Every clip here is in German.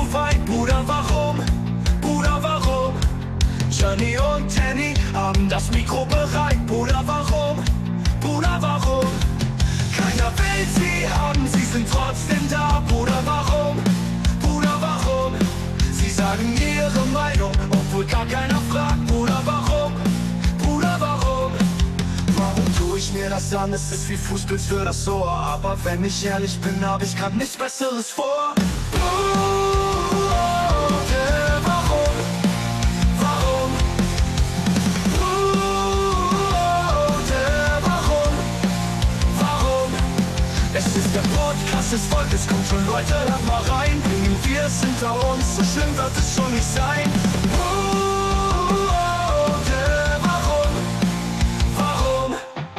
so weit, Bruder, warum? Bruder, warum? Johnny und Tanny haben das Mikro bereit, Bruder, warum? Bruder, warum? Keiner will sie haben, sie sind trotzdem da, Bruder, warum? Bruder, warum? Sie sagen ihre Meinung, obwohl gar keiner fragt, Bruder, warum? Bruder, warum? Warum tue ich mir das an? Es ist wie Fußpilz für das Ohr, aber wenn ich ehrlich bin, hab ich grad nichts Besseres vor. Warum? Warum? Warum? Es ist der Podcast des Volkes, kommt schon Leute, hört mal rein. Wir sind hinter uns, so schlimm wird es schon nicht sein. Warum? Warum?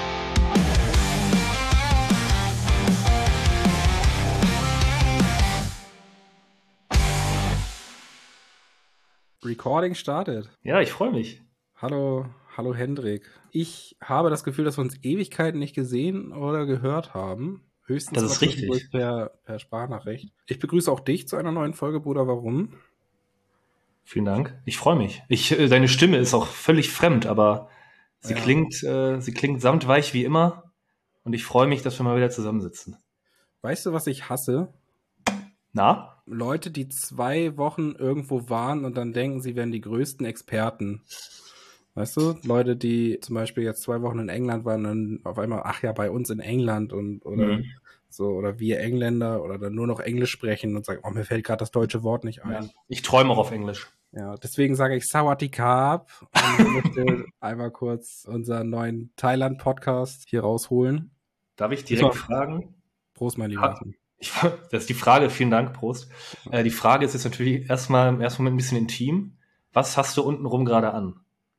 Recording startet. Ja, ich freue mich. Hallo Hendrik. Ich habe das Gefühl, dass wir uns Ewigkeiten nicht gesehen oder gehört haben. Höchstens Das ist richtig. Per Sprachnachricht. Ich begrüße auch dich zu einer neuen Folge, Bruder, warum? Vielen Dank. Ich freue mich. Deine Stimme ist auch völlig fremd, aber sie klingt samtweich wie immer. Und ich freue mich, dass wir mal wieder zusammensitzen. Weißt du, was ich hasse? Na? Leute, die 2 Wochen irgendwo waren und dann denken, sie wären die größten Experten. Weißt du? Leute, die zum Beispiel jetzt 2 Wochen in England waren, dann auf einmal, ach ja, bei uns in England oder wir Engländer oder dann nur noch Englisch sprechen und sagen, oh, mir fällt gerade das deutsche Wort nicht ein. Ja. Ich träume auch auf Englisch. Ja, deswegen sage ich Sawadee Krab und ich möchte einmal kurz unseren neuen Thailand-Podcast hier rausholen. Darf ich direkt fragen? Prost, mein Lieber. Das ist die Frage, vielen Dank, Prost. Die Frage ist jetzt natürlich erstmal ein bisschen intim. Was hast du untenrum gerade an?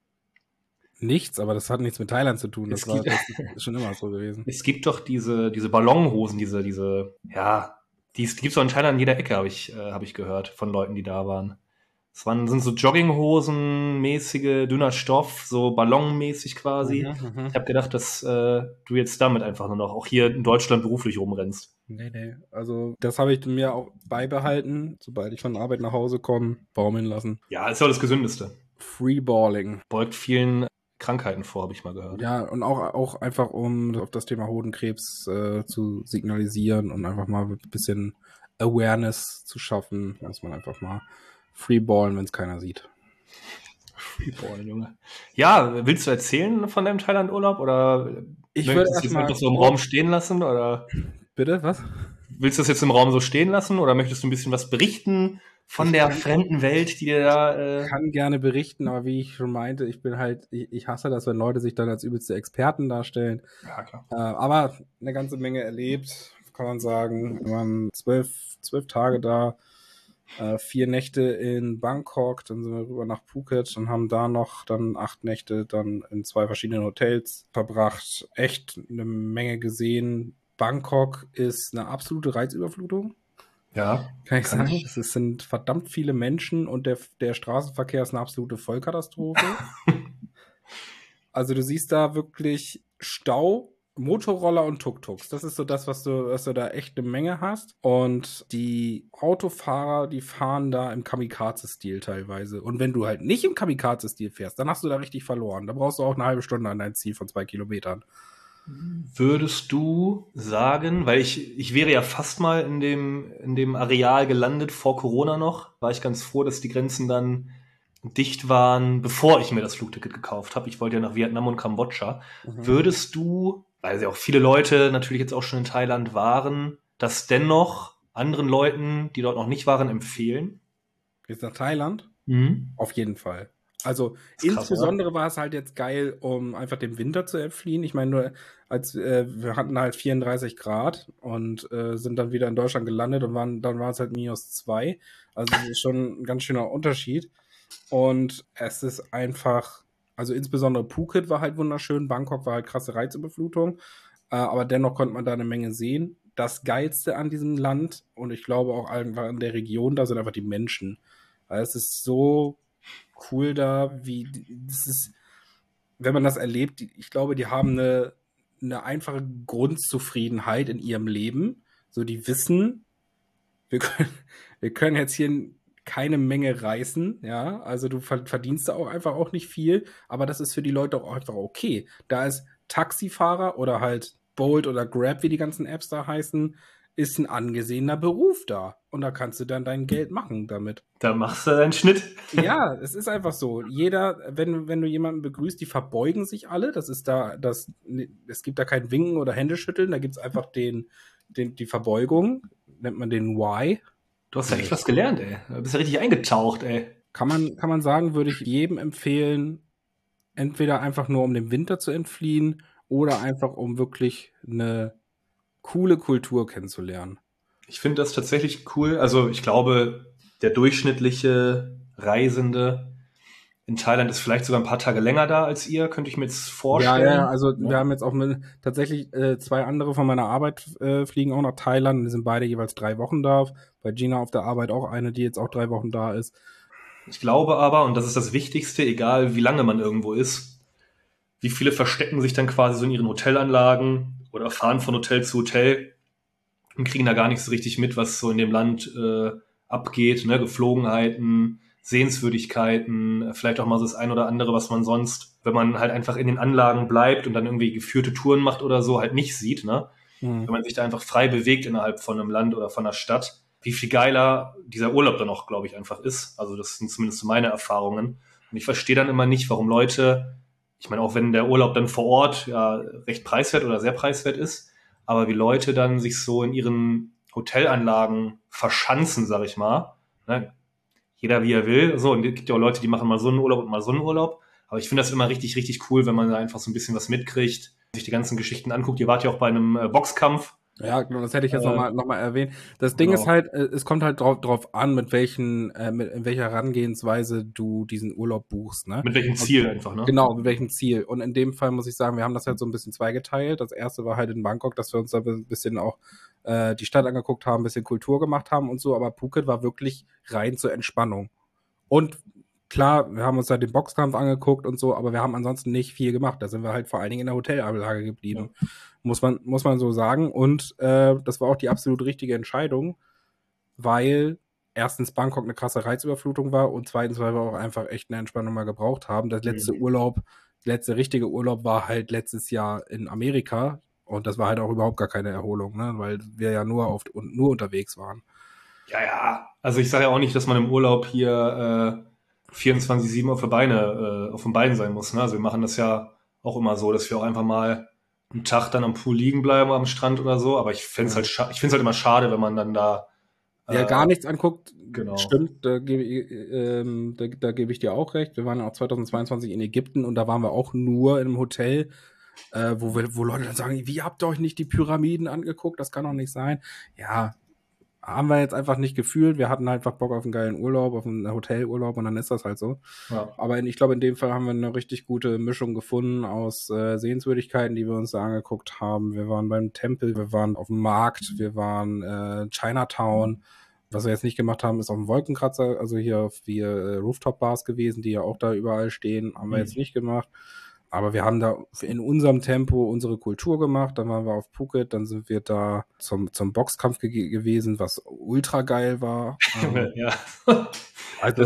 Nichts, aber das hat nichts mit Thailand zu tun. Das ist schon immer so gewesen. Es gibt doch diese Ballonhosen, die gibt's doch in Thailand in jeder Ecke, habe ich gehört von Leuten, die da waren. Sind so Jogginghosen-mäßige, dünner Stoff, so ballonmäßig quasi. Ich habe gedacht, dass du jetzt damit einfach nur noch auch hier in Deutschland beruflich rumrennst. Nee. Also das habe ich mir auch beibehalten, sobald ich von Arbeit nach Hause komme, baumeln lassen. Ja, ist ja das Gesündeste. Freeballing. Beugt vielen Krankheiten vor, habe ich mal gehört. Ja, und auch einfach, um auf das Thema Hodenkrebs zu signalisieren und einfach mal ein bisschen Awareness zu schaffen, dass man einfach mal freeballen, wenn es keiner sieht. Freeballen, Junge. Ja, willst du erzählen von deinem Thailand-Urlaub oder ich würde das jetzt einfach so im Raum stehen lassen? Oder? Bitte, was? Willst du das jetzt im Raum so stehen lassen oder möchtest du ein bisschen was berichten von der fremden Welt, die dir da... Ich kann gerne berichten, aber wie ich schon meinte, ich hasse das, wenn Leute sich dann als übelste Experten darstellen. Ja, klar. Aber eine ganze Menge erlebt, kann man sagen. Wir waren 12 Tage da, 4 Nächte in Bangkok, dann sind wir rüber nach Phuket und haben da noch dann 8 Nächte dann in 2 verschiedenen Hotels verbracht. Echt eine Menge gesehen. Bangkok ist eine absolute Reizüberflutung. Ja. Kann ich sagen. Es sind verdammt viele Menschen und der Straßenverkehr ist eine absolute Vollkatastrophe. Also du siehst da wirklich Stau, Motorroller und Tuk-Tuks. Das ist so das, was du da echt eine Menge hast. Und die Autofahrer, die fahren da im Kamikaze-Stil teilweise. Und wenn du halt nicht im Kamikaze-Stil fährst, dann hast du da richtig verloren. Da brauchst du auch eine halbe Stunde an dein Ziel von 2 Kilometern. Würdest du sagen, weil ich wäre ja fast mal in dem Areal gelandet, vor Corona noch, war ich ganz froh, dass die Grenzen dann dicht waren, bevor ich mir das Flugticket gekauft habe. Ich wollte ja nach Vietnam und Kambodscha. Würdest du, weil ja auch viele Leute natürlich jetzt auch schon in Thailand waren, das dennoch anderen Leuten, die dort noch nicht waren, empfehlen? Jetzt nach Thailand? Auf jeden Fall. Also krass, insbesondere war es halt jetzt geil, um einfach dem Winter zu entfliehen. Ich meine, nur wir hatten halt 34 Grad und sind dann wieder in Deutschland gelandet und dann war es halt -2. Also das ist schon ein ganz schöner Unterschied. Und es ist einfach, also insbesondere Phuket war halt wunderschön, Bangkok war halt krasse Reizüberflutung, aber dennoch konnte man da eine Menge sehen. Das Geilste an diesem Land und ich glaube auch einfach in der Region, da sind einfach die Menschen. Weil es ist so cool da, wenn man das erlebt, ich glaube, die haben eine einfache Grundzufriedenheit in ihrem Leben. So, die wissen, wir wir können jetzt hier keine Menge reißen, ja, also du verdienst da auch einfach auch nicht viel, aber das ist für die Leute auch einfach okay. Da ist Taxifahrer oder halt Bolt oder Grab, wie die ganzen Apps da heißen, ist ein angesehener Beruf da. Und da kannst du dann dein Geld machen damit. Da machst du deinen Schnitt. Ja, es ist einfach so. Jeder, wenn du jemanden begrüßt, die verbeugen sich alle. Es gibt da kein Winken oder Händeschütteln, da gibt es einfach die Verbeugung, nennt man den Y. Du hast ja echt was gelernt, ey. Du bist ja richtig eingetaucht, ey. Kann man sagen, würde ich jedem empfehlen, entweder einfach nur um dem Winter zu entfliehen oder einfach um wirklich eine coole Kultur kennenzulernen. Ich finde das tatsächlich cool. Also ich glaube, der durchschnittliche Reisende in Thailand ist vielleicht sogar ein paar Tage länger da als ihr, könnte ich mir jetzt vorstellen. Ja, also wir haben jetzt auch tatsächlich 2 andere von meiner Arbeit fliegen auch nach Thailand. Die sind beide jeweils 3 Wochen da. Bei Gina auf der Arbeit auch eine, die jetzt auch 3 Wochen da ist. Ich glaube aber, und das ist das Wichtigste, egal wie lange man irgendwo ist, wie viele verstecken sich dann quasi so in ihren Hotelanlagen oder fahren von Hotel zu Hotel und kriegen da gar nicht so richtig mit, was so in dem Land abgeht, ne? Geflogenheiten, Sehenswürdigkeiten, vielleicht auch mal so das ein oder andere, was man sonst, wenn man halt einfach in den Anlagen bleibt und dann irgendwie geführte Touren macht oder so, halt nicht sieht, ne? Wenn man sich da einfach frei bewegt innerhalb von einem Land oder von einer Stadt, wie viel geiler dieser Urlaub dann auch, glaube ich, einfach ist. Also das sind zumindest so meine Erfahrungen. Und ich verstehe dann immer nicht, warum Leute, ich meine, auch wenn der Urlaub dann vor Ort ja recht preiswert oder sehr preiswert ist, aber wie Leute dann sich so in ihren Hotelanlagen verschanzen, sag ich mal. Ne? Jeder wie er will. So, und es gibt ja auch Leute, die machen mal so einen Urlaub und mal so einen Urlaub. Aber ich finde das immer richtig, richtig cool, wenn man da einfach so ein bisschen was mitkriegt, sich die ganzen Geschichten anguckt. Ihr wart ja auch bei einem Boxkampf. Ja, genau, das hätte ich jetzt noch mal erwähnt. Das Ding ist halt, es kommt halt drauf an, in welcher Herangehensweise du diesen Urlaub buchst, ne? Mit welchem Ziel einfach, ne? Genau, mit welchem Ziel. Und in dem Fall muss ich sagen, wir haben das halt so ein bisschen zweigeteilt. Das erste war halt in Bangkok, dass wir uns da ein bisschen auch die Stadt angeguckt haben, ein bisschen Kultur gemacht haben und so, aber Phuket war wirklich rein zur Entspannung. Und klar, wir haben uns da den Boxkampf angeguckt und so, aber wir haben ansonsten nicht viel gemacht. Da sind wir halt vor allen Dingen in der Hotelanlage geblieben. Ja. Muss man so sagen. Und das war auch die absolut richtige Entscheidung, weil erstens Bangkok eine krasse Reizüberflutung war und zweitens, weil wir auch einfach echt eine Entspannung mal gebraucht haben. Der letzte richtige Urlaub war halt letztes Jahr in Amerika und das war halt auch überhaupt gar keine Erholung, ne? Weil wir ja nur unterwegs waren. Ja. Also ich sage ja auch nicht, dass man im Urlaub hier 24/7 auf den Beinen sein muss. Ne? Also wir machen das ja auch immer so, dass wir auch einfach mal einen Tag dann am Pool liegen bleiben, am Strand oder so. Aber ich finde es halt immer schade, wenn man dann da gar nichts anguckt. Genau. Stimmt, da gebe ich dir auch recht. Wir waren auch 2022 in Ägypten und da waren wir auch nur in einem Hotel, wo Leute dann sagen, wie habt ihr euch nicht die Pyramiden angeguckt? Das kann doch nicht sein. Ja, haben wir jetzt einfach nicht gefühlt. Wir hatten halt einfach Bock auf einen geilen Urlaub, auf einen Hotelurlaub und dann ist das halt so. Ja. Aber ich glaube, in dem Fall haben wir eine richtig gute Mischung gefunden aus Sehenswürdigkeiten, die wir uns da angeguckt haben. Wir waren beim Tempel, wir waren auf dem Markt, wir waren Chinatown. Was wir jetzt nicht gemacht haben, ist auf dem Wolkenkratzer, also hier Rooftop-Bars gewesen, die ja auch da überall stehen, haben wir jetzt nicht gemacht. Aber wir haben da in unserem Tempo unsere Kultur gemacht. Dann waren wir auf Phuket, dann sind wir da zum Boxkampf gewesen, was ultra geil war. Ja. Also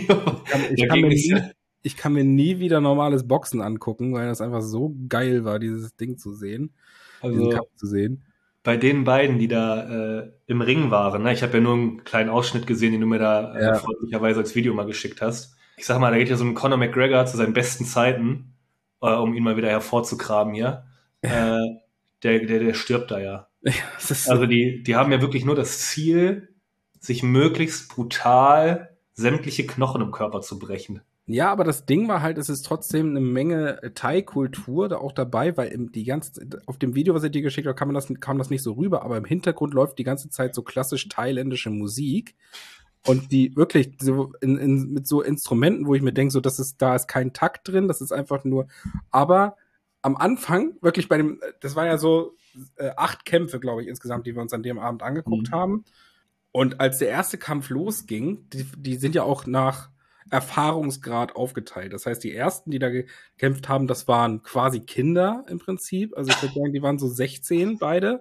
ich kann mir nie wieder normales Boxen angucken, weil das einfach so geil war, dieses Ding zu sehen, diesen Kampf zu sehen. Bei den beiden, die da im Ring waren, ne? Ich habe ja nur einen kleinen Ausschnitt gesehen, den du mir da freundlicherweise als Video mal geschickt hast. Ich sag mal, da geht ja so ein Conor McGregor zu seinen besten Zeiten, um ihn mal wieder hervorzukramen hier. Der stirbt da ja. Also die haben ja wirklich nur das Ziel, sich möglichst brutal sämtliche Knochen im Körper zu brechen. Ja, aber das Ding war halt, es ist trotzdem eine Menge Thai-Kultur da auch dabei, weil auf dem Video, was ich dir geschickt habe, kam das nicht so rüber, aber im Hintergrund läuft die ganze Zeit so klassisch thailändische Musik und die wirklich so mit so Instrumenten, wo ich mir denke, so da ist kein Takt drin, das ist einfach nur, aber am Anfang wirklich das war ja so 8 Kämpfe, glaube ich, insgesamt, die wir uns an dem Abend angeguckt haben. Und als der erste Kampf losging, die sind ja auch nach Erfahrungsgrad aufgeteilt. Das heißt, die ersten, die da gekämpft haben, das waren quasi Kinder im Prinzip. Also ich würde sagen, die waren so 16 beide.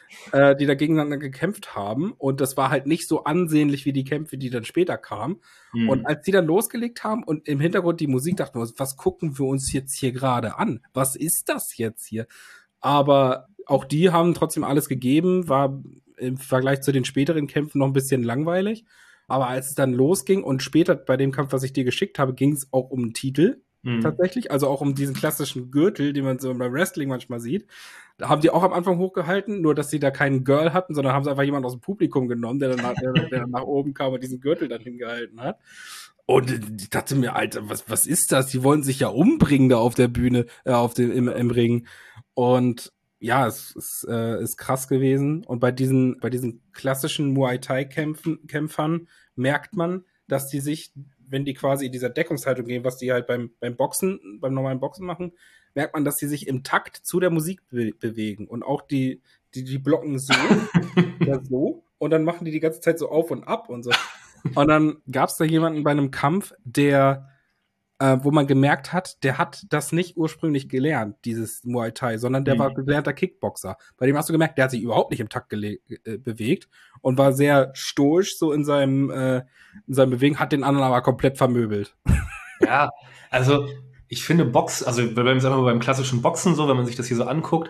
die da gegeneinander gekämpft haben. Und das war halt nicht so ansehnlich wie die Kämpfe, die dann später kamen. Und als die dann losgelegt haben und im Hintergrund die Musik, dachten wir uns, was gucken wir uns jetzt hier gerade an? Was ist das jetzt hier? Aber auch die haben trotzdem alles gegeben, war im Vergleich zu den späteren Kämpfen noch ein bisschen langweilig. Aber als es dann losging und später bei dem Kampf, was ich dir geschickt habe, ging es auch um einen Titel tatsächlich, also auch um diesen klassischen Gürtel, den man so beim Wrestling manchmal sieht. Da haben die auch am Anfang hochgehalten, nur dass sie da keinen Girl hatten, sondern haben sie einfach jemanden aus dem Publikum genommen, der dann nach oben kam und diesen Gürtel dann hingehalten hat. Und ich dachte mir, Alter, was ist das? Die wollen sich ja umbringen da auf der Bühne, im Ring. Und ja, es ist krass gewesen. Und bei diesen klassischen Muay Thai-Kämpfern merkt man, dass die sich, wenn die quasi in dieser Deckungshaltung gehen, was die halt beim normalen Boxen machen, merkt man, dass die sich im Takt zu der Musik bewegen. Und auch die blocken so, ja so, und dann machen die ganze Zeit so auf und ab und so. Und dann gab es da jemanden bei einem Kampf, der wo man gemerkt hat, der hat das nicht ursprünglich gelernt, dieses Muay Thai, sondern der war gelernter Kickboxer. Bei dem hast du gemerkt, der hat sich überhaupt nicht im Takt bewegt und war sehr stoisch so in seinem Bewegen, hat den anderen aber komplett vermöbelt. Ja, also ich finde also beim klassischen Boxen so, wenn man sich das hier so anguckt,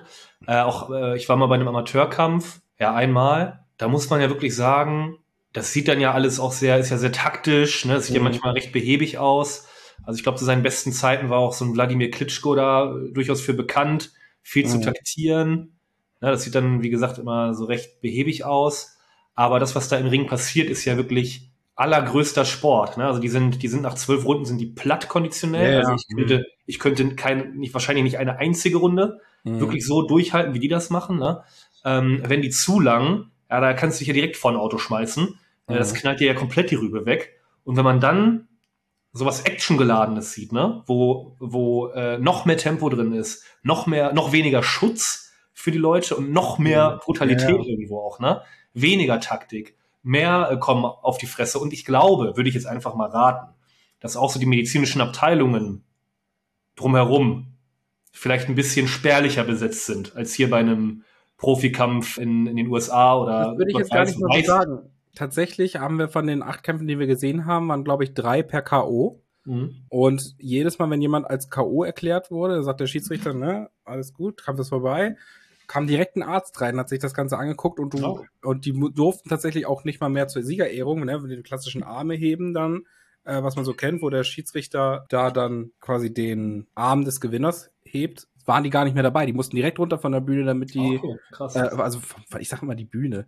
ich war mal bei einem Amateurkampf, ja einmal, da muss man ja wirklich sagen, das sieht dann ja alles auch ist ja sehr taktisch, ne? Das sieht ja manchmal recht behäbig aus. Also ich glaube, zu seinen besten Zeiten war auch so ein Wladimir Klitschko da durchaus für bekannt, viel zu taktieren. Ja, das sieht dann, wie gesagt, immer so recht behäbig aus. Aber das, was da im Ring passiert, ist ja wirklich allergrößter Sport. Ne? Also die sind nach 12 Runden sind die platt konditionell. Ja, also ich könnte wahrscheinlich nicht eine einzige Runde wirklich so durchhalten, wie die das machen. Ne? Wenn die zu lang, ja, da kannst du dich ja direkt vor ein Auto schmeißen. Das knallt dir ja komplett die Rübe weg. Und wenn man dann sowas Actiongeladenes sieht, ne, wo noch mehr Tempo drin ist, noch weniger Schutz für die Leute und noch mehr Brutalität irgendwo auch, ne, weniger Taktik, mehr kommen auf die Fresse. Und ich glaube, würde ich jetzt einfach mal raten, dass auch so die medizinischen Abteilungen drumherum vielleicht ein bisschen spärlicher besetzt sind als hier bei einem Profikampf in den USA oder. Das würde ich jetzt gar nicht mal so sagen. Tatsächlich haben wir von den 8 Kämpfen, die wir gesehen haben, waren, glaube ich, 3 per K.O. Und jedes Mal, wenn jemand als K.O. erklärt wurde, sagt der Schiedsrichter, ne, alles gut, Kampf ist vorbei, kam direkt ein Arzt rein, hat sich das Ganze angeguckt und die durften tatsächlich auch nicht mal mehr zur Siegerehrung, ne, den klassischen Arme heben dann, was man so kennt, wo der Schiedsrichter da dann quasi den Arm des Gewinners hebt, waren die gar nicht mehr dabei. Die mussten direkt runter von der Bühne, damit die, krass. Ich sag immer die Bühne,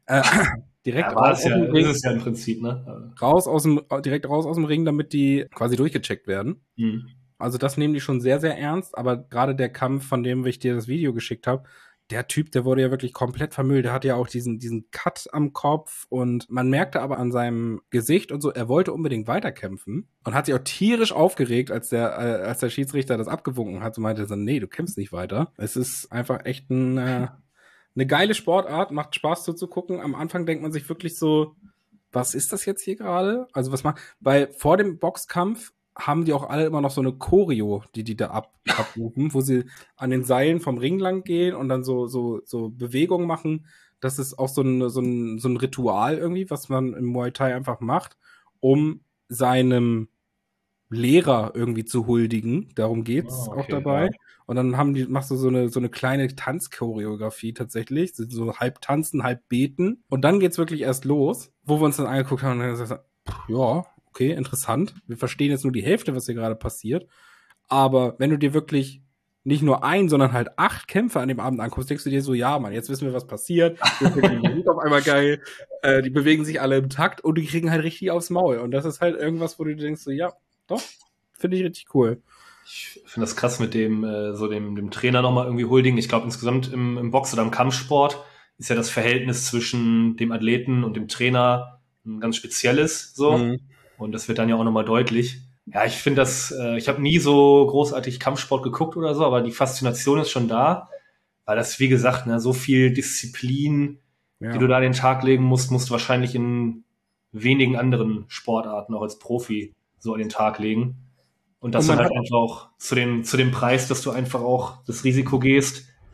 direkt ja, raus aus dem Ring. Das ist ja im Prinzip, ne? Direkt raus aus dem Ring, damit die quasi durchgecheckt werden. Also das nehmen die schon sehr, sehr ernst, aber gerade der Kampf, von dem ich dir das Video geschickt habe, der Typ, der wurde ja wirklich komplett vermüllt. Der hatte ja auch diesen Cut am Kopf und man merkte aber an seinem Gesicht und so, er wollte unbedingt weiterkämpfen und hat sich auch tierisch aufgeregt, als der Schiedsrichter das abgewunken hat und meinte so, nee, du kämpfst nicht weiter. Es ist einfach echt eine geile Sportart, macht Spaß zuzugucken. Am Anfang denkt man sich wirklich so, was ist das jetzt hier gerade? Also weil vor dem Boxkampf haben die auch alle immer noch so eine Choreo, die da abrufen, wo sie an den Seilen vom Ring lang gehen und dann so Bewegungen machen. Das ist auch so ein Ritual irgendwie, was man im Muay Thai einfach macht, um seinem Lehrer irgendwie zu huldigen. Darum geht's auch dabei. Ja. Und dann machst du so eine kleine Tanzchoreografie tatsächlich. So halb tanzen, halb beten. Und dann geht's wirklich erst los, wo wir uns dann angeguckt haben und dann gesagt, ja, okay, interessant. Wir verstehen jetzt nur die Hälfte, was hier gerade passiert. Aber wenn du dir wirklich nicht nur sondern halt 8 Kämpfe an dem Abend anguckst, denkst du dir so, ja, Mann, jetzt wissen wir, was passiert. Jetzt wird die Musik auf einmal geil. Die bewegen sich alle im Takt und die kriegen halt richtig aufs Maul. Und das ist halt irgendwas, wo du denkst so, ja, doch, finde ich richtig cool. Ich finde das krass mit dem Trainer nochmal irgendwie huldigen. Ich glaube, insgesamt im Box- oder im Kampfsport ist ja das Verhältnis zwischen dem Athleten und dem Trainer ein ganz spezielles, so. Und das wird dann ja auch nochmal deutlich. Ja, ich finde ich habe nie so großartig Kampfsport geguckt oder so, aber die Faszination ist schon da, weil das, wie gesagt, ne, so viel Disziplin, die du da an den Tag legen musst du wahrscheinlich in wenigen anderen Sportarten auch als Profi so an den Tag legen. Und das dann halt einfach auch zu dem Preis, dass du einfach auch das Risiko gehst,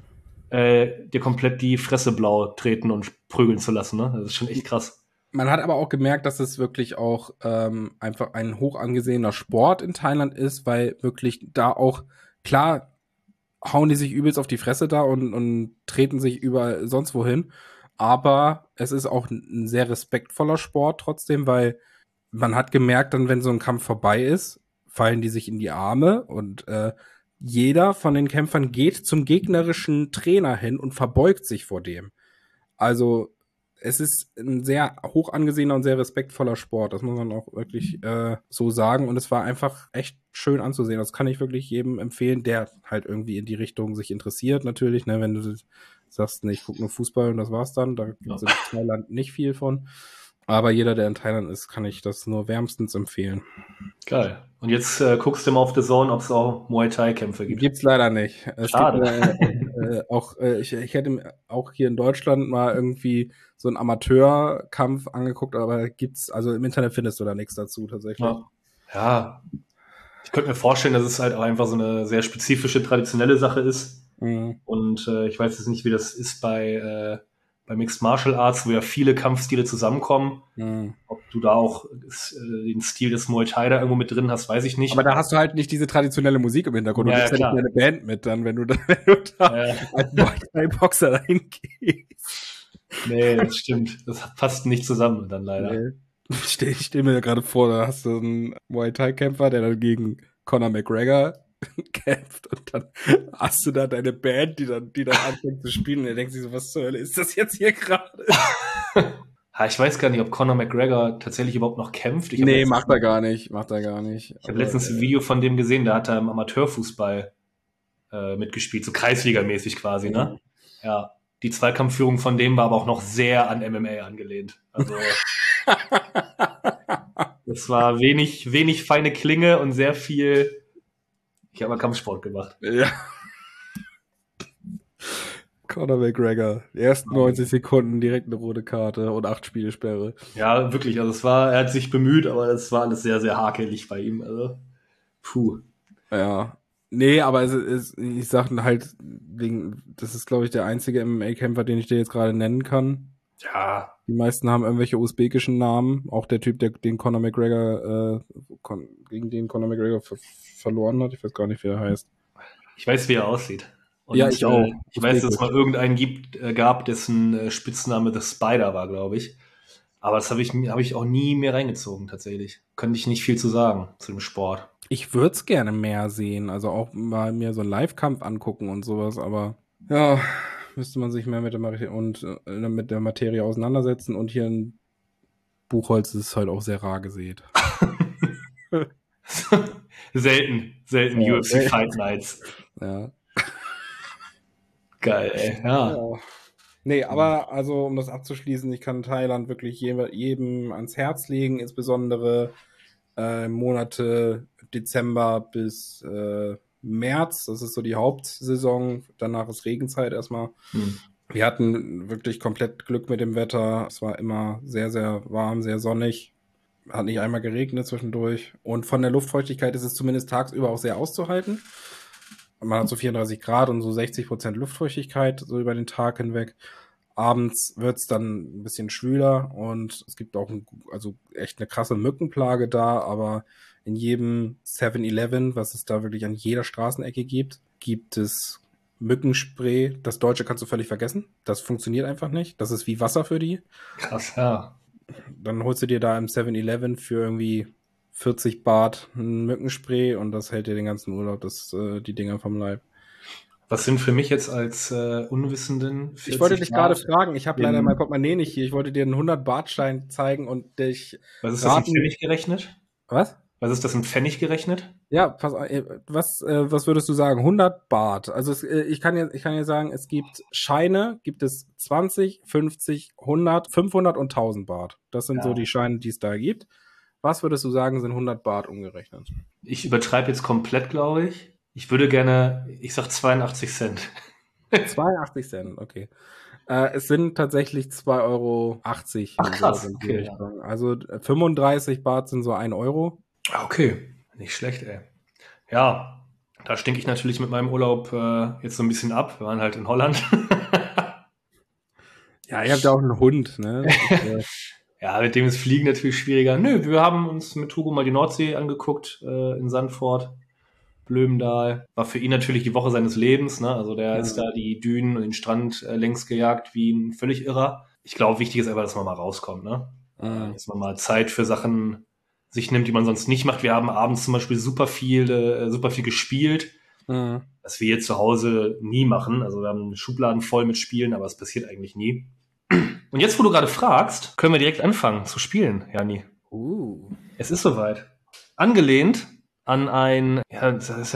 dir komplett die Fresse blau treten und prügeln zu lassen. Ne? Das ist schon echt krass. Man hat aber auch gemerkt, dass es wirklich auch einfach ein hoch angesehener Sport in Thailand ist, weil wirklich da auch, klar, hauen die sich übelst auf die Fresse da und treten sich überall sonst wohin. Aber es ist auch ein sehr respektvoller Sport trotzdem, weil man hat gemerkt, dann, wenn so ein Kampf vorbei ist, fallen die sich in die Arme und jeder von den Kämpfern geht zum gegnerischen Trainer hin und verbeugt sich vor dem. Also es ist ein sehr hoch angesehener und sehr respektvoller Sport. Das muss man auch wirklich so sagen. Und es war einfach echt schön anzusehen. Das kann ich wirklich jedem empfehlen, der halt irgendwie in die Richtung sich interessiert. Natürlich, ne, wenn du sagst, ne, ich gucke nur Fußball und das war's dann. Da gibt es in Thailand nicht viel von. Aber jeder, der in Thailand ist, kann ich das nur wärmstens empfehlen. Geil. Und jetzt guckst du mal auf The Zone, ob es auch Muay Thai-Kämpfe gibt. Gibt's leider nicht. Schade. Ich hätte auch hier in Deutschland mal irgendwie so einen Amateurkampf angeguckt, aber gibt's, also im Internet findest du da nichts dazu tatsächlich. Ja. Ich könnte mir vorstellen, dass es halt auch einfach so eine sehr spezifische, traditionelle Sache ist. Mhm. Und ich weiß jetzt nicht, wie das ist bei Mixed Martial Arts, wo ja viele Kampfstile zusammenkommen. Mhm. Ob du da auch den Stil des Muay Thai da irgendwo mit drin hast, weiß ich nicht. Aber da hast du halt nicht diese traditionelle Musik im Hintergrund. Ja, du bist ja, ja nicht klar. eine Band mit dann, wenn du da als Muay Thai Boxer dahin gehst. Nee, das stimmt. Das passt nicht zusammen dann leider. Nee. Ich stell mir gerade vor, da hast du einen Muay Thai Kämpfer, der dann gegen Conor McGregor kämpft und dann hast du da deine Band, die dann anfängt zu spielen und er denkt sich so, was zur Hölle ist das jetzt hier gerade? Ich weiß gar nicht, ob Conor McGregor tatsächlich überhaupt noch kämpft. Nee, macht er gar nicht. Ich habe letztens ein Video von dem gesehen, da hat er im Amateurfußball mitgespielt, so Kreisligamäßig quasi, ne? Ja, die Zweikampfführung von dem war aber auch noch sehr an MMA angelehnt. Also es war wenig feine Klinge und sehr viel. Ich habe mal Kampfsport gemacht. Ja. Conor McGregor. Die ersten 90 Sekunden direkt eine rote Karte und 8 Spielsperre. Ja, wirklich. Also er hat sich bemüht, aber das war alles sehr, sehr hakelig bei ihm. Also, puh. Ja. Nee, aber ich sag halt, das ist, glaube ich, der einzige MMA-Kämpfer, den ich dir jetzt gerade nennen kann. Ja. Die meisten haben irgendwelche usbekischen Namen. Auch der Typ, gegen den Conor McGregor verloren hat. Ich weiß gar nicht, wie er heißt. Ich weiß, wie er aussieht. Und ja, ich auch. Ich weiß, dass es mal irgendeinen gab, dessen Spitzname The Spider war, glaube ich. Aber das habe ich auch nie mehr reingezogen, tatsächlich. Könnte ich nicht viel zu sagen zu dem Sport. Ich würde es gerne mehr sehen. Also auch mal mir so einen Live-Kampf angucken und sowas. Aber ja, müsste man sich mehr mit der Materie auseinandersetzen. Und hier in Buchholz ist es halt auch sehr rar gesät. selten ja, UFC Fight Nights. Ja. Geil, ey. Ja. Nee, aber also um das abzuschließen, ich kann Thailand wirklich jedem ans Herz legen, insbesondere Monate Dezember bis März, das ist so die Hauptsaison, danach ist Regenzeit erstmal. Wir hatten wirklich komplett Glück mit dem Wetter, es war immer sehr, sehr warm, sehr sonnig, hat nicht einmal geregnet zwischendurch und von der Luftfeuchtigkeit ist es zumindest tagsüber auch sehr auszuhalten. Man hat so 34 Grad und so 60% Luftfeuchtigkeit so über den Tag hinweg. Abends wird's dann ein bisschen schwüler und es gibt auch also echt eine krasse Mückenplage da, aber in jedem 7-Eleven, was es da wirklich an jeder Straßenecke gibt es Mückenspray. Das Deutsche kannst du völlig vergessen. Das funktioniert einfach nicht. Das ist wie Wasser für die. Krass, ja. Dann holst du dir da im 7-Eleven für irgendwie 40 Baht ein Mückenspray und das hält dir den ganzen Urlaub die Dinger vom Leib. Was sind für mich jetzt als Unwissenden 40 Ich wollte dich gerade fragen, ich habe leider mein Portemonnaie nicht hier. Ich wollte dir einen 100-Baht-Schein zeigen und dich Was ist das in Pfennig gerechnet? Was? Was ist das in Pfennig gerechnet? Ja, pass auf, was würdest du sagen? 100 Baht. Also ich kann dir sagen, es gibt Scheine, gibt es 20, 50, 100, 500 und 1000 Baht. Das sind so die Scheine, die es da gibt. Was würdest du sagen, sind 100 Baht umgerechnet? Ich übertreibe jetzt komplett, glaube ich. Ich würde gerne, ich sag 82 Cent. 82 Cent, okay. Es sind tatsächlich 2,80 Euro. Ach krass, okay. Ja. Also 35 Baht sind so 1 Euro. Okay, nicht schlecht, ey. Ja, Da stinke ich natürlich mit meinem Urlaub jetzt so ein bisschen ab. Wir waren halt in Holland. Ja, ihr habt ja auch einen Hund, ne? Ja, mit dem ist Fliegen natürlich schwieriger. Nö, wir haben uns mit Hugo mal die Nordsee angeguckt, in Sandford, Blömendal. War für ihn natürlich die Woche seines Lebens, ne? Also der ist da die Dünen und den Strand längs gejagt wie ein völlig Irrer. Ich glaube, wichtig ist einfach, dass man mal rauskommt, ne? Dass man mal Zeit für Sachen sich nimmt, die man sonst nicht macht. Wir haben abends zum Beispiel super viel gespielt, was wir hier zu Hause nie machen. Also wir haben Schubladen voll mit Spielen, aber es passiert eigentlich nie. Und jetzt, wo du gerade fragst, können wir direkt anfangen zu spielen, Jani. Es ist soweit. Angelehnt an ein das ist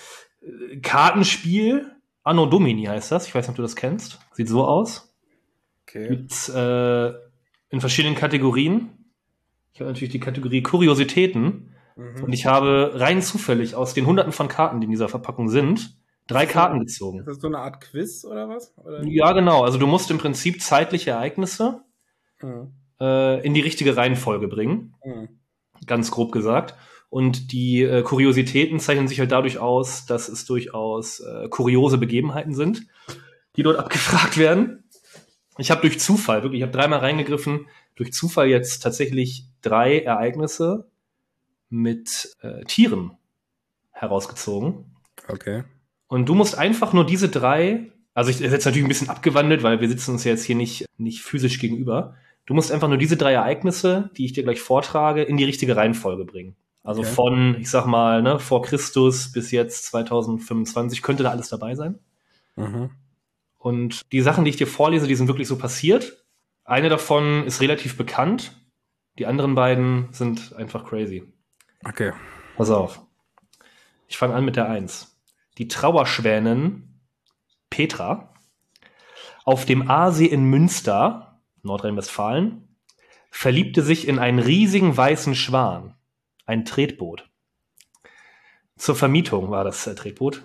Kartenspiel, Anno Domini heißt das. Ich weiß nicht, ob du das kennst. Sieht so aus. Okay. Gibt's in verschiedenen Kategorien. Ich habe natürlich die Kategorie Kuriositäten. Und ich habe rein zufällig aus den Hunderten von Karten, die in dieser Verpackung sind, 3 Karten gezogen. Ist das so eine Art Quiz oder was? Oder? Ja, genau. Also du musst im Prinzip zeitliche Ereignisse in die richtige Reihenfolge bringen. Ganz grob gesagt. Und die Kuriositäten zeichnen sich halt dadurch aus, dass es durchaus kuriose Begebenheiten sind, die dort abgefragt werden. Ich habe durch Zufall, wirklich, ich habe 3-mal reingegriffen, durch Zufall jetzt tatsächlich 3 Ereignisse mit Tieren herausgezogen. Okay. Und du musst einfach nur diese 3, also ich jetzt natürlich ein bisschen abgewandelt, weil wir sitzen uns ja jetzt hier nicht physisch gegenüber. Du musst einfach nur diese 3 Ereignisse, die ich dir gleich vortrage, in die richtige Reihenfolge bringen. Also von, ich sag mal, ne, vor Christus bis jetzt 2025 könnte da alles dabei sein. Und die Sachen, die ich dir vorlese, die sind wirklich so passiert. Eine davon ist relativ bekannt. Die anderen beiden sind einfach crazy. Okay. Pass auf. Ich fange an mit der 1. Die Trauerschwänin Petra auf dem Aasee in Münster, Nordrhein-Westfalen, verliebte sich in einen riesigen weißen Schwan, ein Tretboot. Zur Vermietung war das Tretboot.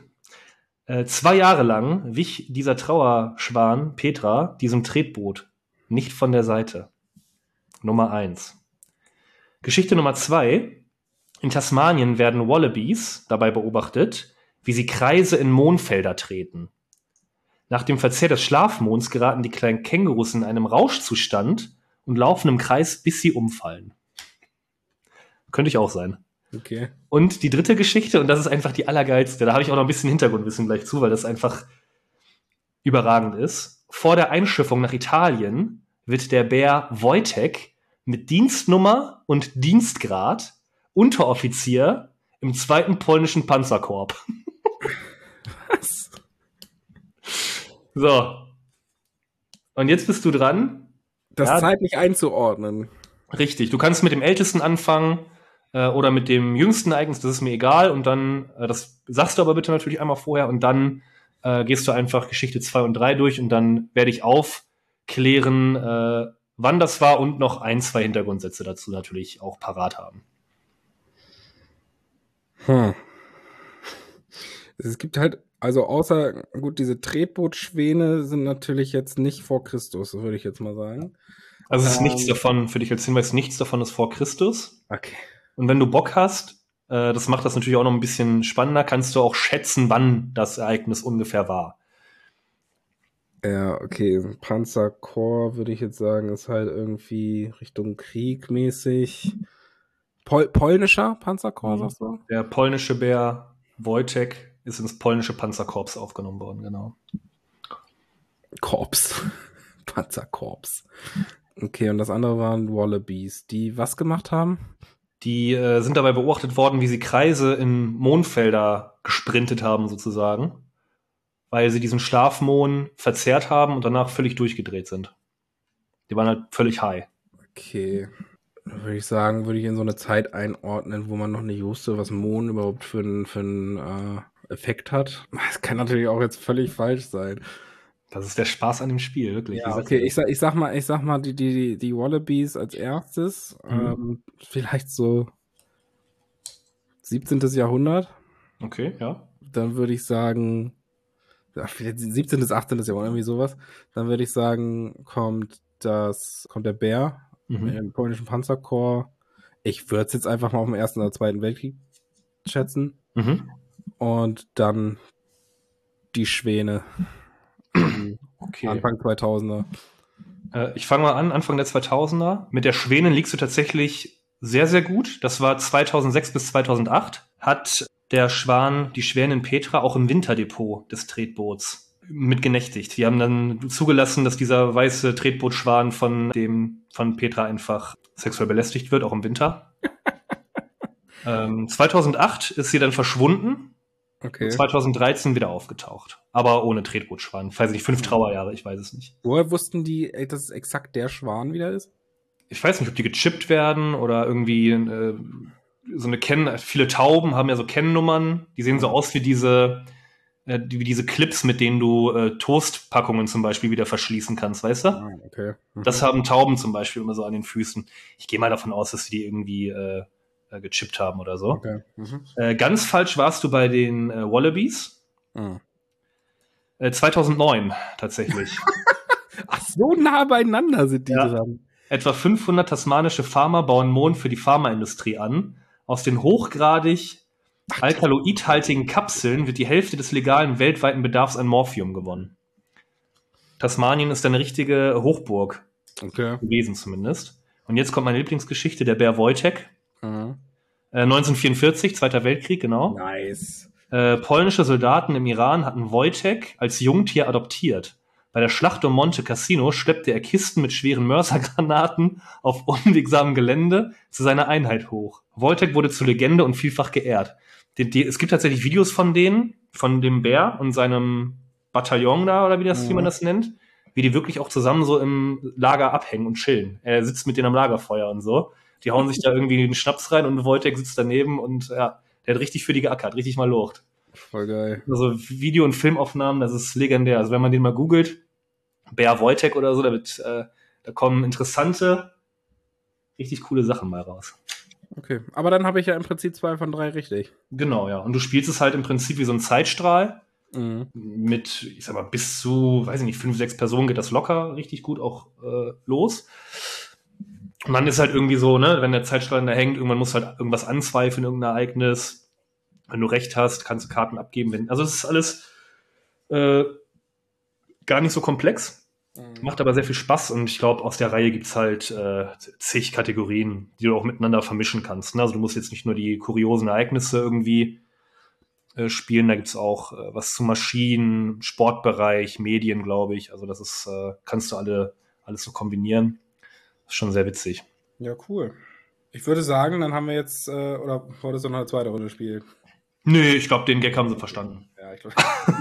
2 Jahre lang wich dieser Trauerschwan Petra diesem Tretboot nicht von der Seite. Nummer 1. Geschichte Nummer 2. In Tasmanien werden Wallabies dabei beobachtet, wie sie Kreise in Mondfelder treten. Nach dem Verzehr des Schlafmonds geraten die kleinen Kängurus in einem Rauschzustand und laufen im Kreis, bis sie umfallen. Könnte ich auch sein. Okay. Und die 3. Geschichte, und das ist einfach die allergeilste, da habe ich auch noch ein bisschen Hintergrundwissen gleich zu, weil das einfach überragend ist. Vor der Einschiffung nach Italien wird der Bär Wojtek mit Dienstnummer und Dienstgrad Unteroffizier im 2. polnischen Panzerkorps. Was? So. Und jetzt bist du dran. Das zeitlich einzuordnen. Richtig. Du kannst mit dem Ältesten anfangen oder mit dem jüngsten Ereignis, das ist mir egal. Und dann, das sagst du aber bitte natürlich einmal vorher. Und dann gehst du einfach Geschichte 2 und 3 durch. Und dann werde ich aufklären, wann das war und noch 1, 2 Hintergrundsätze dazu natürlich auch parat haben. Es gibt halt, also außer, gut, diese Tretbootschwäne sind natürlich jetzt nicht vor Christus, würde ich jetzt mal sagen. Also es ist nichts davon, für dich als Hinweis, nichts davon ist vor Christus. Okay. Und wenn du Bock hast, das macht das natürlich auch noch ein bisschen spannender, kannst du auch schätzen, wann das Ereignis ungefähr war. Ja, okay. Panzerkorps, würde ich jetzt sagen, ist halt irgendwie Richtung Krieg mäßig. Polnischer Panzerkorps, sagst du? Der polnische Bär Wojtek ist ins polnische Panzerkorps aufgenommen worden, genau. Korps. Panzerkorps. Okay, und das andere waren Wallabies, die was gemacht haben? Die sind dabei beobachtet worden, wie sie Kreise in Mondfelder gesprintet haben, sozusagen. Weil sie diesen Schlafmond verzehrt haben und danach völlig durchgedreht sind. Die waren halt völlig high. Okay. Würde ich sagen, würde ich in so eine Zeit einordnen, wo man noch nicht wusste, was Mond überhaupt für einen Effekt hat. Das kann natürlich auch jetzt völlig falsch sein. Das ist der Spaß an dem Spiel, wirklich. Ja, okay, ich sag mal die Wallabies als erstes. Vielleicht so 17. Jahrhundert. Okay, ja. Dann würde ich sagen, 17. 18. Jahrhundert, irgendwie sowas. Dann würde ich sagen, kommt der Bär im polnischen Panzerkorps. Ich würde es jetzt einfach mal auf dem 1. oder 2. Weltkrieg schätzen. und dann die Schwäne. Okay. Anfang 2000er. Ich fange mal an, Anfang der 2000er. Mit der Schwänen liegst du tatsächlich sehr, sehr gut. Das war 2006 bis 2008. Hat der Schwan, die Schwänin Petra, auch im Winterdepot des Tretboots mit genächtigt. Die haben dann zugelassen, dass dieser weiße Tretbootschwan von Petra einfach sexuell belästigt wird, auch im Winter. 2008 ist sie dann verschwunden. Okay. 2013 wieder aufgetaucht. Aber ohne Tretbootschwan. Ich weiß nicht, 5 Trauerjahre, ich weiß es nicht. Woher wussten die, dass es exakt der Schwan wieder ist? Ich weiß nicht, ob die gechippt werden oder irgendwie viele Tauben haben ja so Kennnummern. Die sehen so aus wie diese Clips, mit denen du Toastpackungen zum Beispiel wieder verschließen kannst, weißt du? Ah, okay. Das haben Tauben zum Beispiel immer so an den Füßen. Ich gehe mal davon aus, dass sie die irgendwie gechippt haben oder so. Okay. Ganz falsch warst du bei den Wallabies. 2009 tatsächlich. Ach, so nah beieinander sind die dran. Etwa 500 tasmanische Farmer bauen Mohn für die Pharmaindustrie an. Aus den hochgradig alkaloidhaltigen Kapseln wird die Hälfte des legalen weltweiten Bedarfs an Morphium gewonnen. Tasmanien ist eine richtige Hochburg gewesen zumindest. Und jetzt kommt meine Lieblingsgeschichte, der Bär Wojtek. 1944, Zweiter Weltkrieg, genau. Nice. Polnische Soldaten im Iran hatten Wojtek als Jungtier adoptiert. Bei der Schlacht um Monte Cassino schleppte er Kisten mit schweren Mörsergranaten auf unwegsamem Gelände zu seiner Einheit hoch. Wojtek wurde zur Legende und vielfach geehrt. Es gibt tatsächlich Videos von denen, von dem Bär und seinem Bataillon da, oder wie man das nennt, wie die wirklich auch zusammen so im Lager abhängen und chillen. Er sitzt mit denen am Lagerfeuer und so. Die hauen sich da irgendwie einen Schnaps rein und Wojtek sitzt daneben und ja, der hat richtig für die geackert, richtig mal locht. Voll geil. Also Video- und Filmaufnahmen, das ist legendär. Also wenn man den mal googelt, Bär Wojtek oder so, da kommen interessante, richtig coole Sachen mal raus. Okay, aber dann habe ich ja im Prinzip 2 von 3 richtig. Genau, ja. Und du spielst es halt im Prinzip wie so ein Zeitstrahl. Mit, ich sag mal, bis zu, weiß ich nicht, 5, 6 Personen geht das locker richtig gut auch los. Und dann ist halt irgendwie so, ne, wenn der Zeitstrahl da hängt, irgendwann musst du halt irgendwas anzweifeln, irgendein Ereignis. Wenn du recht hast, kannst du Karten abgeben. Also es ist alles gar nicht so komplex. Macht aber sehr viel Spaß und ich glaube, aus der Reihe gibt's halt zig Kategorien, die du auch miteinander vermischen kannst. Ne? Also du musst jetzt nicht nur die kuriosen Ereignisse irgendwie spielen, da gibt's auch was zu Maschinen, Sportbereich, Medien, glaube ich. Also das ist, kannst du alles so kombinieren. Das ist schon sehr witzig. Ja, cool. Ich würde sagen, dann haben wir jetzt, oder wolltest du noch eine zweite Runde spielen? Nee, ich glaube, den Gag haben sie verstanden. Ja, ich glaube.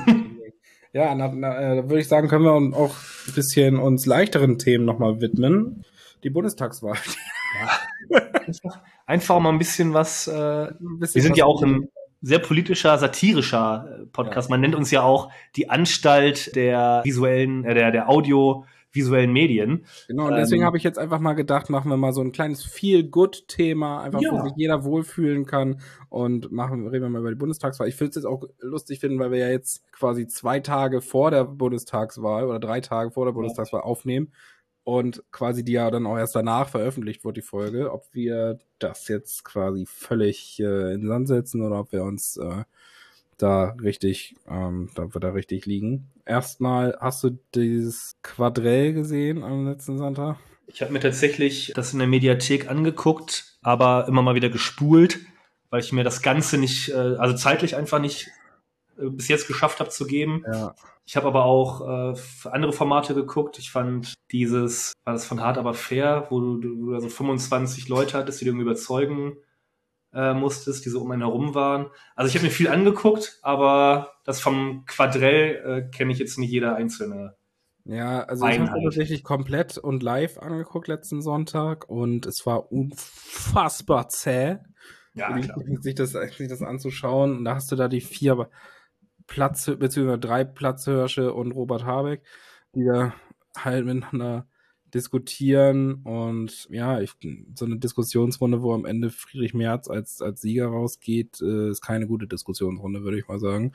Ja, da würde ich sagen, können wir auch ein bisschen uns leichteren Themen nochmal widmen. Die Bundestagswahl. Ja. Einfach mal ein bisschen was. Wir sind ja auch ein sehr politischer, satirischer Podcast. Ja. Man nennt uns ja auch die Anstalt der visuellen, der audiovisuellen Medien. Genau, und deswegen habe ich jetzt einfach mal gedacht, machen wir mal so ein kleines Feel-Good-Thema, einfach wo sich jeder wohlfühlen kann und reden wir mal über die Bundestagswahl. Ich würde es jetzt auch lustig finden, weil wir ja jetzt quasi 2 Tage vor der Bundestagswahl oder 3 Tage vor der Bundestagswahl aufnehmen und quasi die ja dann auch erst danach veröffentlicht wird, die Folge, ob wir das jetzt quasi völlig in den Sand setzen oder ob wir uns da richtig liegen. Erstmal, hast du dieses Quadrell gesehen am letzten Sonntag? Ich habe mir tatsächlich das in der Mediathek angeguckt, aber immer mal wieder gespult, weil ich mir das Ganze nicht, also zeitlich einfach nicht bis jetzt geschafft habe zu geben. Ja. Ich habe aber auch andere Formate geguckt. Ich fand war das von Hart aber fair, wo du also 25 Leute hattest, die du irgendwie überzeugen musstest, die so um einen herum waren. Also ich habe mir viel angeguckt, aber das vom Quadrell kenne ich jetzt nicht jeder einzelne. Ja, also ich habe tatsächlich komplett und live angeguckt letzten Sonntag und es war unfassbar zäh, sich das anzuschauen. Und da hast du da die 4 beziehungsweise 3 Platzhirsche und Robert Habeck, die da halt miteinander diskutieren und ja, so eine Diskussionsrunde, wo am Ende Friedrich Merz als Sieger rausgeht, ist keine gute Diskussionsrunde, würde ich mal sagen.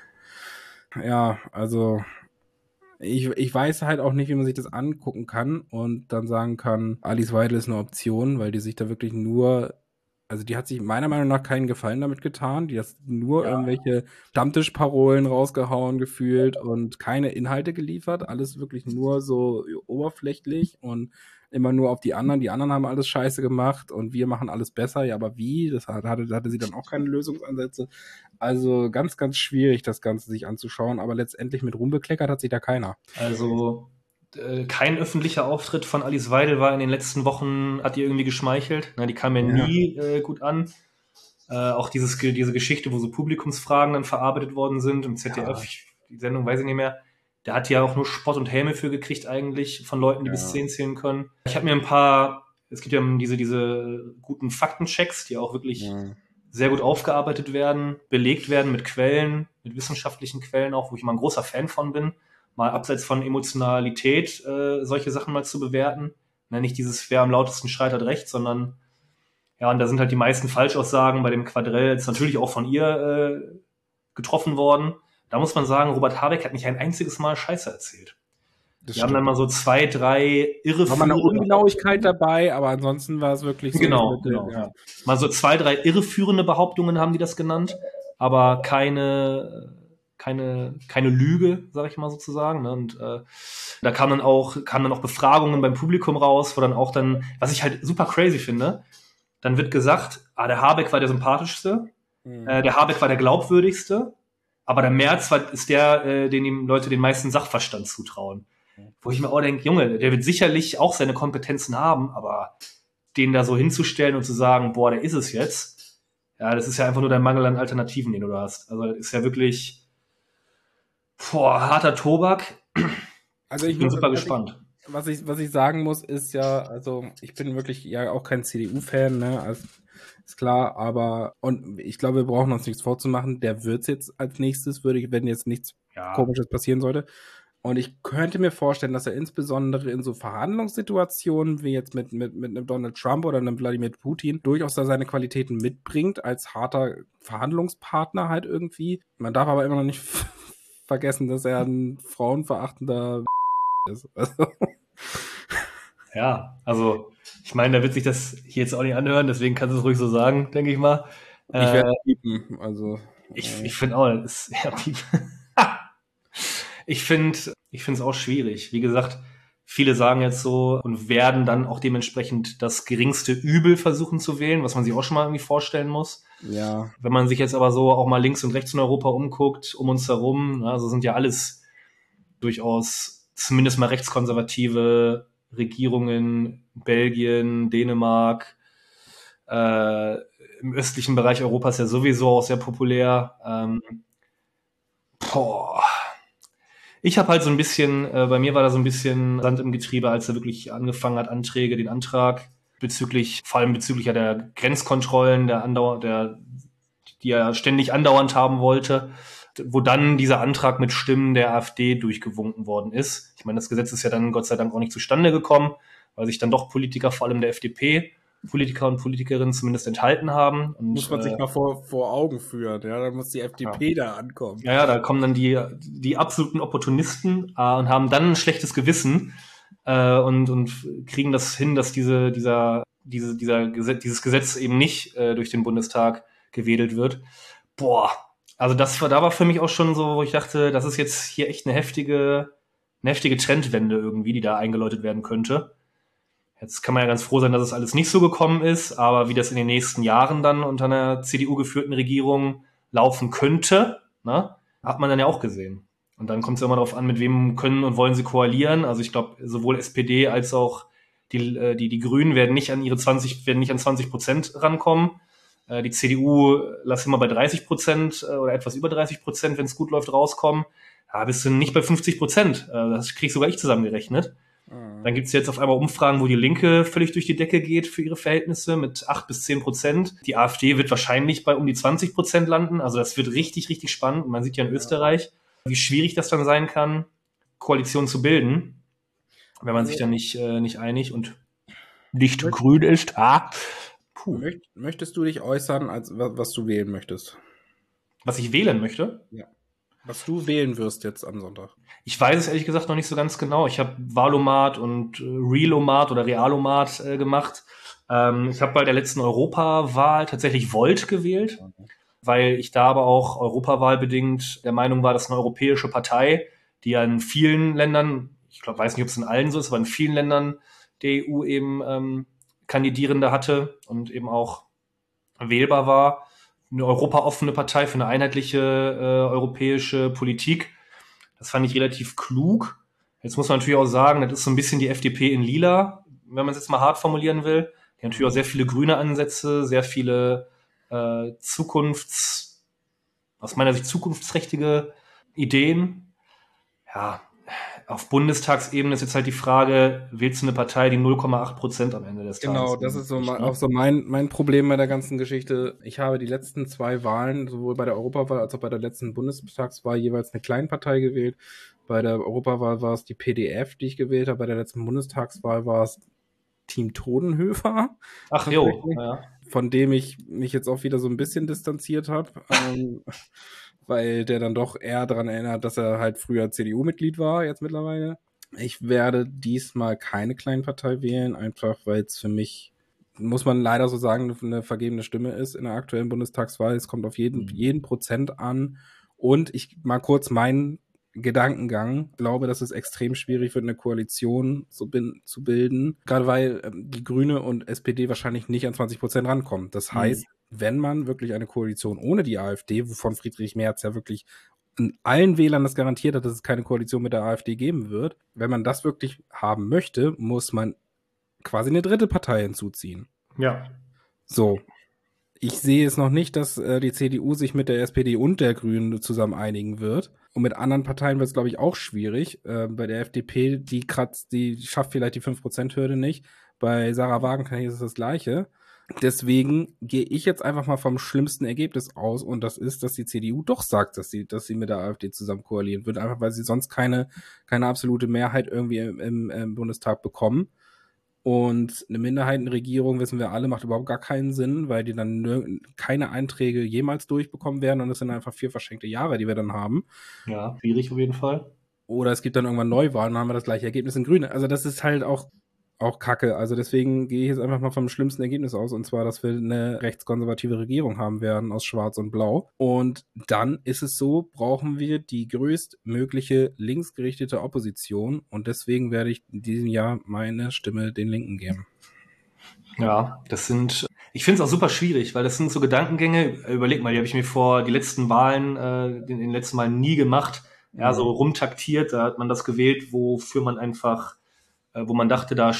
Ja, also ich weiß halt auch nicht, wie man sich das angucken kann und dann sagen kann, Alice Weidel ist eine Option, weil die sich da wirklich nur Also die hat sich meiner Meinung nach keinen Gefallen damit getan. Die hat nur irgendwelche Stammtischparolen rausgehauen gefühlt und keine Inhalte geliefert. Alles wirklich nur so oberflächlich und immer nur auf die anderen. Die anderen haben alles scheiße gemacht und wir machen alles besser. Ja, aber wie? Das hatte sie dann auch keine Lösungsansätze. Also ganz, ganz schwierig, das Ganze sich anzuschauen. Aber letztendlich mit Ruhm bekleckert hat sich da keiner. Also kein öffentlicher Auftritt von Alice Weidel war in den letzten Wochen, hat ihr irgendwie geschmeichelt. Die kam ja nie gut an. Auch diese Geschichte, wo so Publikumsfragen dann verarbeitet worden sind im ZDF, die Sendung weiß ich nicht mehr. Da hat die ja auch nur Spott und Häme für gekriegt eigentlich von Leuten, die bis 10 zählen können. Ich habe mir es gibt ja diese guten Faktenchecks, die auch wirklich sehr gut aufgearbeitet werden, belegt werden mit Quellen, mit wissenschaftlichen Quellen auch, wo ich mal ein großer Fan von bin. Mal abseits von Emotionalität solche Sachen mal zu bewerten. Nicht dieses, wer am lautesten schreit, hat recht, sondern und da sind halt die meisten Falschaussagen bei dem Quadrell jetzt natürlich auch von ihr getroffen worden. Da muss man sagen, Robert Habeck hat nicht ein einziges Mal Scheiße erzählt. Wir haben dann mal so 2, 3 irreführende... War mal eine Ungenauigkeit dabei, aber ansonsten war es wirklich so... Genau. Mal so 2, 3 irreführende Behauptungen haben die das genannt, aber keine Lüge, sage ich mal sozusagen. Ne? Und da kamen dann auch Befragungen beim Publikum raus, wo dann auch was ich halt super crazy finde, dann wird gesagt, der Habeck war der sympathischste, der Habeck war der glaubwürdigste, aber der Merz ist der, den ihm Leute den meisten Sachverstand zutrauen. Wo ich mir auch denke, Junge, der wird sicherlich auch seine Kompetenzen haben, aber den da so hinzustellen und zu sagen, boah, der ist es jetzt, das ist ja einfach nur der Mangel an Alternativen, den du da hast. Also das ist ja wirklich harter Tobak. Also ich bin super gespannt. Was ich sagen muss, ist ja, also ich bin wirklich ja auch kein CDU-Fan, ne, also ist klar, aber und ich glaube, wir brauchen uns nichts vorzumachen, der wird's jetzt als nächstes, wenn jetzt nichts Komisches passieren sollte. Und ich könnte mir vorstellen, dass er insbesondere in so Verhandlungssituationen wie jetzt mit einem Donald Trump oder einem Wladimir Putin durchaus da seine Qualitäten mitbringt, als harter Verhandlungspartner halt irgendwie. Man darf aber immer noch nicht vergessen, dass er ein frauenverachtender ist. Also ich meine, da wird sich das hier jetzt auch nicht anhören, deswegen kannst du es ruhig so sagen, denke ich mal. Ich werde piepen, also. Ich finde auch, das ist piepen. Ich finde es auch schwierig. Wie gesagt, viele sagen jetzt so und werden dann auch dementsprechend das geringste Übel versuchen zu wählen, was man sich auch schon mal irgendwie vorstellen muss. Ja. Wenn man sich jetzt aber so auch mal links und rechts in Europa umguckt, um uns herum, also sind ja alles durchaus zumindest mal rechtskonservative Regierungen, Belgien, Dänemark, im östlichen Bereich Europas ja sowieso auch sehr populär. Ich habe halt so ein bisschen, bei mir war da so ein bisschen Sand im Getriebe, als er wirklich angefangen hat, den Antrag vor allem bezüglich der Grenzkontrollen, die er ständig andauernd haben wollte, wo dann dieser Antrag mit Stimmen der AfD durchgewunken worden ist. Ich meine, das Gesetz ist ja dann Gott sei Dank auch nicht zustande gekommen, weil sich dann doch Politiker, vor allem der FDP, Politiker und Politikerinnen zumindest enthalten haben. Und, muss man sich mal vor Augen führen, ja, dann muss die FDP da ankommen. Ja, da kommen dann die absoluten Opportunisten und haben dann ein schlechtes Gewissen und kriegen das hin, dass dieses Gesetz eben nicht durch den Bundestag gewedelt wird. Also da war für mich auch schon so, wo ich dachte, das ist jetzt hier echt eine heftige Trendwende irgendwie, die da eingeläutet werden könnte. Jetzt kann man ja ganz froh sein, dass es alles nicht so gekommen ist, aber wie das in den nächsten Jahren dann unter einer CDU-geführten Regierung laufen könnte, hat man dann ja auch gesehen. Und dann kommt es ja immer darauf an, mit wem können und wollen sie koalieren. Also ich glaube, sowohl SPD als auch die Grünen werden nicht an 20% rankommen. Die CDU lässt immer bei 30% oder etwas über 30%, wenn es gut läuft, rauskommen. Da bist du nicht bei 50%. Das krieg sogar ich zusammengerechnet. Dann gibt's jetzt auf einmal Umfragen, wo die Linke völlig durch die Decke geht für ihre Verhältnisse mit 8-10%. Die AfD wird wahrscheinlich bei um die 20% landen. Also das wird richtig, richtig spannend. Und man sieht ja in Österreich, wie schwierig das dann sein kann, Koalitionen zu bilden, wenn man sich dann nicht einig und nicht grün ist. Möchtest du dich äußern, was du wählen möchtest? Was ich wählen möchte? Ja. Was du wählen wirst jetzt am Sonntag? Ich weiß es ehrlich gesagt noch nicht so ganz genau. Ich habe Wahlomat und Realomat oder Realomat gemacht. Ich habe bei der letzten Europawahl tatsächlich Volt gewählt, weil ich da aber auch europawahlbedingt der Meinung war, dass eine europäische Partei, die ja in vielen Ländern, ich glaube, weiß nicht, ob es in allen so ist, aber in vielen Ländern der EU eben Kandidierende hatte und eben auch wählbar war, eine europaoffene Partei für eine einheitliche europäische Politik. Das fand ich relativ klug. Jetzt muss man natürlich auch sagen, das ist so ein bisschen die FDP in Lila, wenn man es jetzt mal hart formulieren will. Die haben natürlich auch sehr viele grüne Ansätze, sehr viele aus meiner Sicht zukunftsträchtige Ideen. Ja, auf Bundestagsebene ist jetzt halt die Frage, wählst du eine Partei, die 0,8% am Ende des Tages? Genau, das ist so auch so mein Problem bei der ganzen Geschichte. Ich habe die letzten 2 Wahlen, sowohl bei der Europawahl als auch bei der letzten Bundestagswahl, jeweils eine Kleinpartei gewählt. Bei der Europawahl war es die PDF, die ich gewählt habe. Bei der letzten Bundestagswahl war es Team Todenhöfer. Ach jo, ja. Von dem ich mich jetzt auch wieder so ein bisschen distanziert habe, weil der dann doch eher daran erinnert, dass er halt früher CDU-Mitglied war, jetzt mittlerweile. Ich werde diesmal keine Kleinpartei wählen, einfach weil es für mich, muss man leider so sagen, eine vergebene Stimme ist in der aktuellen Bundestagswahl. Es kommt auf jeden Prozent an. Und ich mal kurz meinen Gedankengang. Ich glaube, dass es extrem schwierig wird, eine Koalition zu bilden, gerade weil die Grüne und SPD wahrscheinlich nicht an 20% rankommen. Das heißt, wenn man wirklich eine Koalition ohne die AfD, wovon Friedrich Merz ja wirklich in allen Wählern das garantiert hat, dass es keine Koalition mit der AfD geben wird, wenn man das wirklich haben möchte, muss man quasi eine dritte Partei hinzuziehen. Ja. So. Ich sehe es noch nicht, dass die CDU sich mit der SPD und der Grünen zusammen einigen wird. Und mit anderen Parteien wird es, glaube ich, auch schwierig. Bei der FDP, die schafft vielleicht die 5%-Hürde nicht. Bei Sarah Wagenknecht ist es das Gleiche. Deswegen gehe ich jetzt einfach mal vom schlimmsten Ergebnis aus. Und das ist, dass die CDU doch sagt, dass sie mit der AfD zusammen koalieren wird. Einfach weil sie sonst keine absolute Mehrheit irgendwie im Bundestag bekommen. Und eine Minderheitenregierung, wissen wir alle, macht überhaupt gar keinen Sinn, weil die dann keine Einträge jemals durchbekommen werden und es sind einfach 4 verschenkte Jahre, die wir dann haben. Ja, schwierig auf jeden Fall. Oder es gibt dann irgendwann Neuwahlen, dann haben wir das gleiche Ergebnis in Grüne. Also das ist halt auch Kacke. Also deswegen gehe ich jetzt einfach mal vom schlimmsten Ergebnis aus, und zwar, dass wir eine rechtskonservative Regierung haben werden aus Schwarz und Blau. Und dann ist es so, brauchen wir die größtmögliche linksgerichtete Opposition, und deswegen werde ich in diesem Jahr meine Stimme den Linken geben. Ja, ich finde es auch super schwierig, weil das sind so Gedankengänge, überleg mal, die habe ich mir vor die letzten Wahlen, in den letzten Malen nie gemacht, ja, so rumtaktiert, da hat man das gewählt, wofür man einfach wo man dachte, das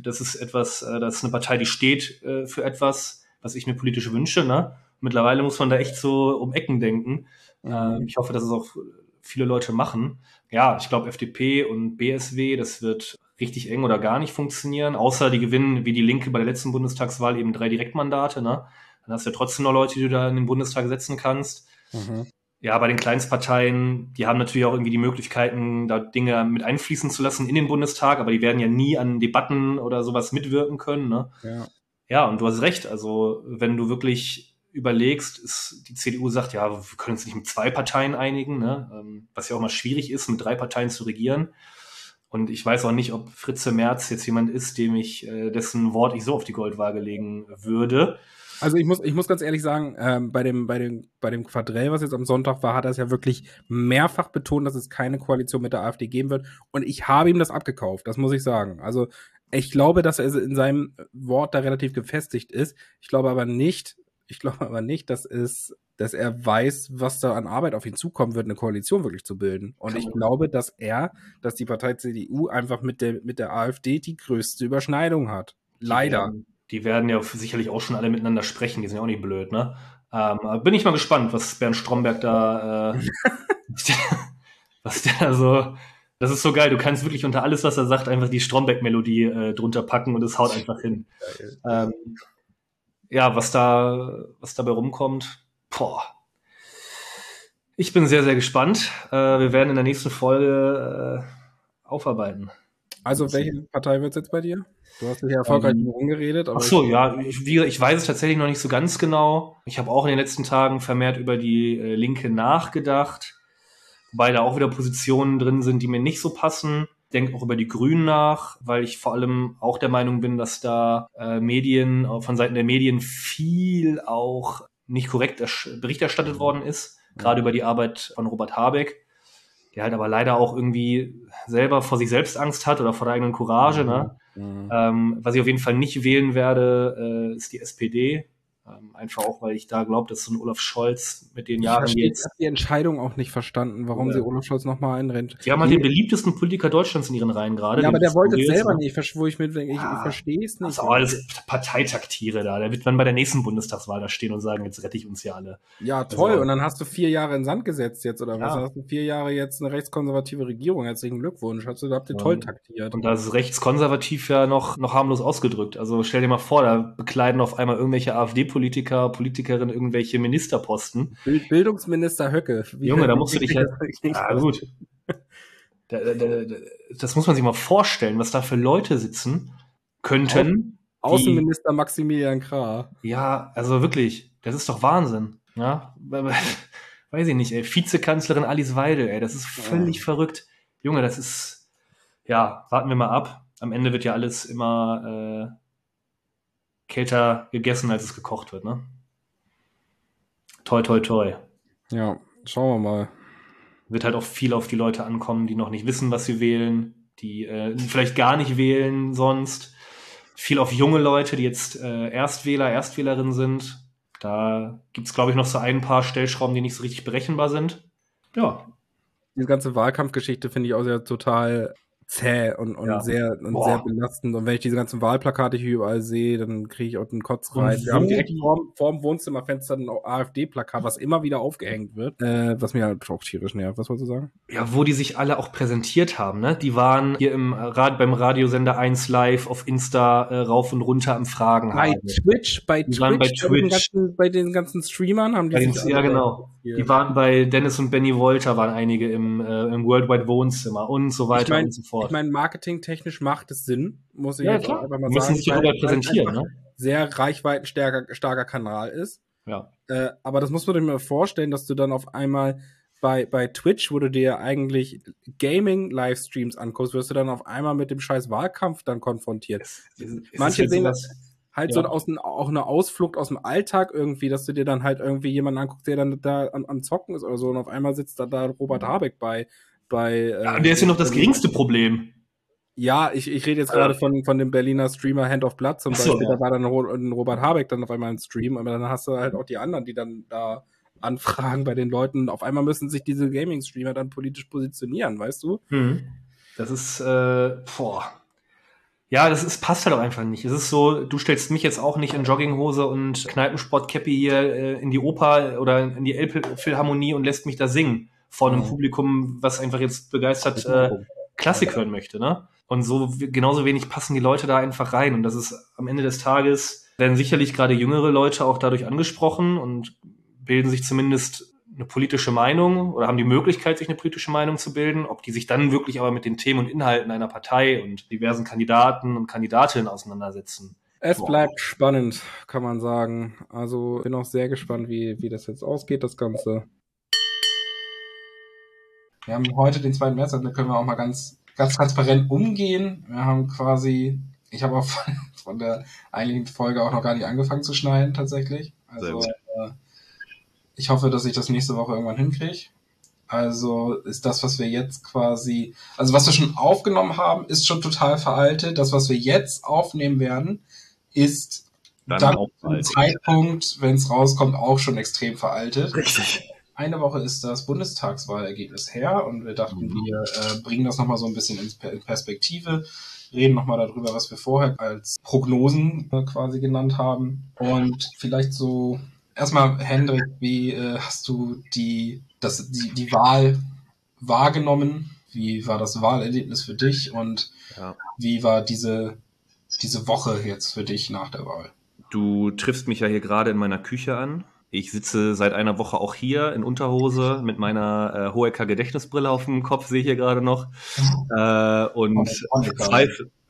ist eine Partei, die steht für etwas, was ich mir politisch wünsche. Ne? Mittlerweile muss man da echt so um Ecken denken. Ich hoffe, dass es auch viele Leute machen. Ja, ich glaube, FDP und BSW, das wird richtig eng oder gar nicht funktionieren, außer die gewinnen, wie die Linke bei der letzten Bundestagswahl, eben 3 Direktmandate. Ne? Dann hast du ja trotzdem noch Leute, die du da in den Bundestag setzen kannst. Ja, bei den Kleinstparteien, die haben natürlich auch irgendwie die Möglichkeiten, da Dinge mit einfließen zu lassen in den Bundestag, aber die werden ja nie an Debatten oder sowas mitwirken können. Ne? Ja, und du hast recht. Also wenn du wirklich überlegst, die CDU sagt, ja, wir können uns nicht mit 2 Parteien einigen, ne? Was ja auch mal schwierig ist, mit 3 Parteien zu regieren. Und ich weiß auch nicht, ob Fritze Merz jetzt jemand ist, dessen Wort ich so auf die Goldwaage legen würde. Also ich muss ganz ehrlich sagen, bei dem Quadrell, was jetzt am Sonntag war, hat er es ja wirklich mehrfach betont, dass es keine Koalition mit der AfD geben wird. Und ich habe ihm das abgekauft, das muss ich sagen. Also ich glaube, dass er in seinem Wort da relativ gefestigt ist. Ich glaube aber nicht, dass er weiß, was da an Arbeit auf ihn zukommen wird, eine Koalition wirklich zu bilden. Und ich glaube, dass die Partei CDU einfach mit der AfD die größte Überschneidung hat. Leider. Die werden ja sicherlich auch schon alle miteinander sprechen, die sind ja auch nicht blöd, ne? Bin ich mal gespannt, was Bernd Stromberg da, was der so, das ist so geil, du kannst wirklich unter alles, was er sagt, einfach die Stromberg-Melodie drunter packen und es haut einfach hin. Ja, was dabei rumkommt, ich bin sehr, sehr gespannt. Wir werden in der nächsten Folge aufarbeiten. Also welche Partei wird es jetzt bei dir? Du hast dich ja erfolgreich rumgeredet. Ach so, ja, ich weiß es tatsächlich noch nicht so ganz genau. Ich habe auch in den letzten Tagen vermehrt über die Linke nachgedacht, wobei da auch wieder Positionen drin sind, die mir nicht so passen. denke auch über die Grünen nach, weil ich vor allem auch der Meinung bin, dass da Medien, von Seiten der Medien viel auch nicht korrekt Bericht erstattet worden ist, gerade über die Arbeit von Robert Habeck, der halt aber leider auch irgendwie selber vor sich selbst Angst hat oder vor der eigenen Courage. Ne? Was ich auf jeden Fall nicht wählen werde, ist die SPD. Einfach auch, weil ich da glaube, dass so ein Olaf Scholz mit den Jahren jetzt... Ich habe die Entscheidung auch nicht verstanden, warum sie Olaf Scholz nochmal einrennt. Die haben halt den beliebtesten Politiker Deutschlands in ihren Reihen gerade. Ja, aber der wollte es selber nicht, wo ich mit denke, ich verstehe es nicht. Das ist auch alles Parteitaktiere da. Der wird dann bei der nächsten Bundestagswahl da stehen und sagen, jetzt rette ich uns hier alle. Ja, toll. Also, und dann hast du 4 Jahre in den Sand gesetzt jetzt, oder was? Hast du 4 Jahre jetzt eine rechtskonservative Regierung? Herzlichen Glückwunsch. Habt ihr toll taktiert. Und da ist rechtskonservativ ja noch harmlos ausgedrückt. Also stell dir mal vor, da bekleiden auf einmal irgendwelche Politikerinnen irgendwelche Ministerposten. Bildungsminister Höcke. Junge, da musst du dich ja... Ja, gut. Das muss man sich mal vorstellen, was da für Leute sitzen könnten. Außenminister Maximilian Krah. Ja, also wirklich, das ist doch Wahnsinn. Ja, weiß ich nicht, ey. Vizekanzlerin Alice Weidel, ey, das ist völlig verrückt. Junge, das ist... Ja, warten wir mal ab. Am Ende wird ja alles immer kälter gegessen, als es gekocht wird, ne? Toi, toi, toi. Ja, schauen wir mal. Wird halt auch viel auf die Leute ankommen, die noch nicht wissen, was sie wählen, die vielleicht gar nicht wählen sonst. Viel auf junge Leute, die jetzt Erstwählerinnen sind. Da gibt's, glaube ich, noch so ein paar Stellschrauben, die nicht so richtig berechenbar sind. Ja. Diese ganze Wahlkampfgeschichte finde ich auch sehr total zäh und sehr belastend. Und wenn ich diese ganzen Wahlplakate hier überall sehe, dann kriege ich auch den Kotz rein. Wir haben direkt vorm Wohnzimmerfenster ein AfD-Plakat, was immer wieder aufgehängt wird, was mir halt auch tierisch nervt. Was wolltest du sagen? Ja, wo die sich alle auch präsentiert haben, ne? Die waren hier beim Radiosender 1 Live auf Insta rauf und runter am Fragen. Bei Twitch. Bei den ganzen Streamern haben die sich ja, genau. Die waren bei Dennis und Benny Wolter, waren einige im Worldwide Wohnzimmer und so weiter und so fort. Ich meine, marketingtechnisch macht es Sinn, muss ich jetzt einfach mal sagen. Müssen sich darüber präsentieren, ne? Sehr reichweitenstarker Kanal ist. Ja. Aber das muss man dir mal vorstellen, dass du dann auf einmal bei Twitch, wo du dir eigentlich Gaming-Livestreams anguckst, wirst du dann auf einmal mit dem scheiß Wahlkampf dann konfrontiert. Manche sehen das halt so auch eine Ausflucht aus dem Alltag irgendwie, dass du dir dann halt irgendwie jemanden anguckst, der dann da am Zocken ist oder so, und auf einmal sitzt da Robert Habeck bei der ist ja noch das geringste Problem. Ja, ich rede jetzt gerade von dem Berliner Streamer Hand of Blood zum Beispiel. Da war dann ein Robert Habeck dann auf einmal im Stream, aber dann hast du halt auch die anderen, die dann da anfragen bei den Leuten. Auf einmal müssen sich diese Gaming-Streamer dann politisch positionieren, weißt du? Das ist, Ja, passt halt auch einfach nicht. Es ist so, du stellst mich jetzt auch nicht in Jogginghose und Kneipensport-Cappy hier in die Oper oder in die Elbphilharmonie und lässt mich da singen vor einem Publikum, was einfach jetzt begeistert Klassik hören möchte, ne? Und so genauso wenig passen die Leute da einfach rein. Und das ist am Ende des Tages, werden sicherlich gerade jüngere Leute auch dadurch angesprochen und bilden sich zumindest eine politische Meinung oder haben die Möglichkeit, sich eine politische Meinung zu bilden. Ob die sich dann wirklich aber mit den Themen und Inhalten einer Partei und diversen Kandidaten und Kandidatinnen auseinandersetzen. Es bleibt spannend, kann man sagen. Also bin auch sehr gespannt, wie das jetzt ausgeht, das Ganze. Wir haben heute den 2. März, da können wir auch mal ganz transparent umgehen. Wir haben quasi, ich habe auch von der eigentlichen Folge auch noch gar nicht angefangen zu schneiden, tatsächlich. Also ich hoffe, dass ich das nächste Woche irgendwann hinkriege. Also ist das, was wir jetzt quasi, also was wir schon aufgenommen haben, ist schon total veraltet. Das, was wir jetzt aufnehmen werden, ist dann zum Zeitpunkt, wenn es rauskommt, auch schon extrem veraltet. Richtig. Eine Woche ist das Bundestagswahlergebnis her und wir dachten, wir bringen das nochmal so ein bisschen in Perspektive, reden nochmal darüber, was wir vorher als Prognosen quasi genannt haben. Und vielleicht so, erstmal Hendrik, wie hast du die Wahl wahrgenommen? Wie war das Wahlerlebnis für dich und wie war diese Woche jetzt für dich nach der Wahl? Du triffst mich ja hier gerade in meiner Küche an. Ich sitze seit einer Woche auch hier in Unterhose mit meiner Hohecker-Gedächtnisbrille auf dem Kopf, sehe ich hier gerade noch. Und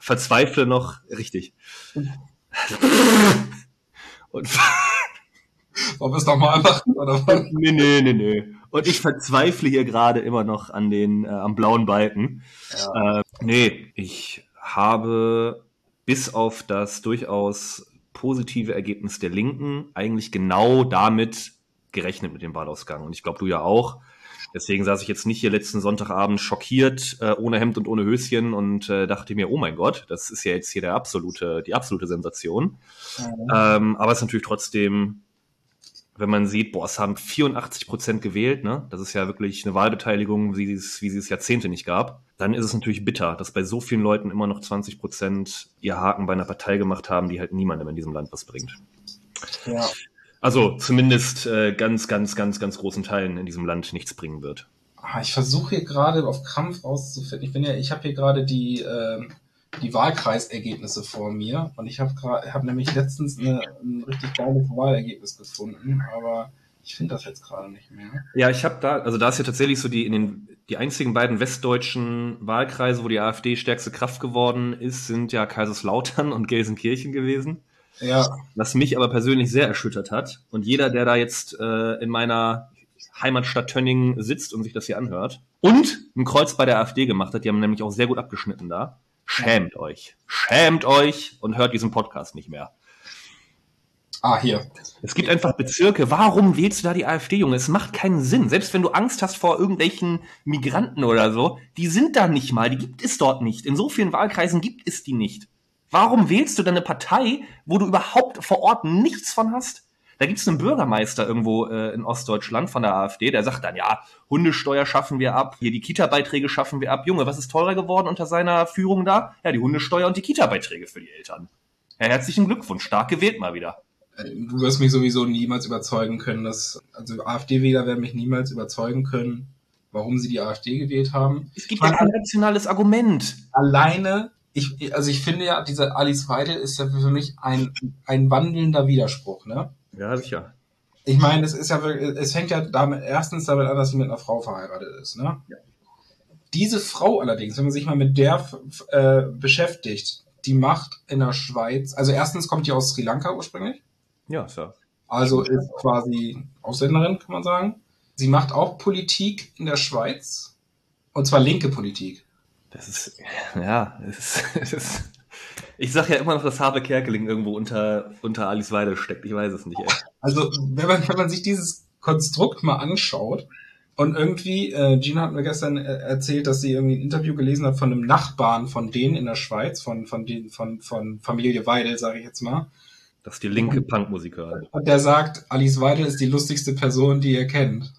verzweifle noch, richtig. Und Wollen wir es doch mal einfach, oder was? Nee. Und ich verzweifle hier gerade immer noch am blauen Balken. Ja. Nee, ich habe bis auf das durchaus positive Ergebnis der Linken eigentlich genau damit gerechnet mit dem Wahlausgang. Und ich glaube, du ja auch. Deswegen saß ich jetzt nicht hier letzten Sonntagabend schockiert, ohne Hemd und ohne Höschen und dachte mir, oh mein Gott, das ist ja jetzt hier die absolute Sensation. Aber es ist natürlich trotzdem, wenn man sieht, boah, es haben 84% gewählt, ne? Das ist ja wirklich eine Wahlbeteiligung, wie sie es Jahrzehnte nicht gab. Dann ist es natürlich bitter, dass bei so vielen Leuten immer noch 20% ihr Haken bei einer Partei gemacht haben, die halt niemandem in diesem Land was bringt. Ja. Also zumindest ganz großen Teilen in diesem Land nichts bringen wird. Ich versuche hier gerade auf Krampf rauszufinden. Ich habe hier gerade die Wahlkreisergebnisse vor mir und ich habe nämlich letztens ein richtig geiles Wahlergebnis gefunden, aber ich finde das jetzt gerade nicht mehr. Ja, ich habe da ist ja tatsächlich so die einzigen beiden westdeutschen Wahlkreise, wo die AfD stärkste Kraft geworden ist, sind ja Kaiserslautern und Gelsenkirchen gewesen. Ja. Was mich aber persönlich sehr erschüttert hat. Und jeder, der da jetzt in meiner Heimatstadt Tönningen sitzt und sich das hier anhört und ein Kreuz bei der AfD gemacht hat, die haben nämlich auch sehr gut abgeschnitten da. Schämt euch. Schämt euch und hört diesen Podcast nicht mehr. Hier. Es gibt einfach Bezirke. Warum wählst du da die AfD, Junge? Es macht keinen Sinn. Selbst wenn du Angst hast vor irgendwelchen Migranten oder so, die sind da nicht mal. Die gibt es dort nicht. In so vielen Wahlkreisen gibt es die nicht. Warum wählst du dann eine Partei, wo du überhaupt vor Ort nichts von hast? Da gibt es einen Bürgermeister irgendwo in Ostdeutschland von der AfD, der sagt dann, ja, Hundesteuer schaffen wir ab, hier die Kita-Beiträge schaffen wir ab. Junge, was ist teurer geworden unter seiner Führung da? Ja, die Hundesteuer und die Kita-Beiträge für die Eltern. Ja, herzlichen Glückwunsch, stark gewählt mal wieder. Du wirst mich sowieso niemals überzeugen können, also AfD-Wähler werden mich niemals überzeugen können, warum sie die AfD gewählt haben. Es gibt ja kein rationales Argument. Alleine, ich finde ja, diese Alice Weidel ist ja für mich ein wandelnder Widerspruch, ne? Ja, sicher. Ich meine, es fängt ja erstens damit an, dass sie mit einer Frau verheiratet ist, ne? Ja. Diese Frau allerdings, wenn man sich mal mit der beschäftigt, die macht in der Schweiz, also erstens kommt die aus Sri Lanka ursprünglich. Ja, so. Also ist quasi Ausländerin, kann man sagen. Sie macht auch Politik in der Schweiz. Und zwar linke Politik. Ich sag ja immer noch, dass Habe Kerkeling irgendwo unter Alice Weidel steckt. Ich weiß es nicht, ey. Also, wenn man sich dieses Konstrukt mal anschaut und irgendwie, Gina hat mir gestern erzählt, dass sie irgendwie ein Interview gelesen hat von einem Nachbarn von denen in der Schweiz, von Familie Weidel, sage ich jetzt mal. Das ist die linke Punkmusiker halt. Und der sagt, Alice Weidel ist die lustigste Person, die ihr kennt.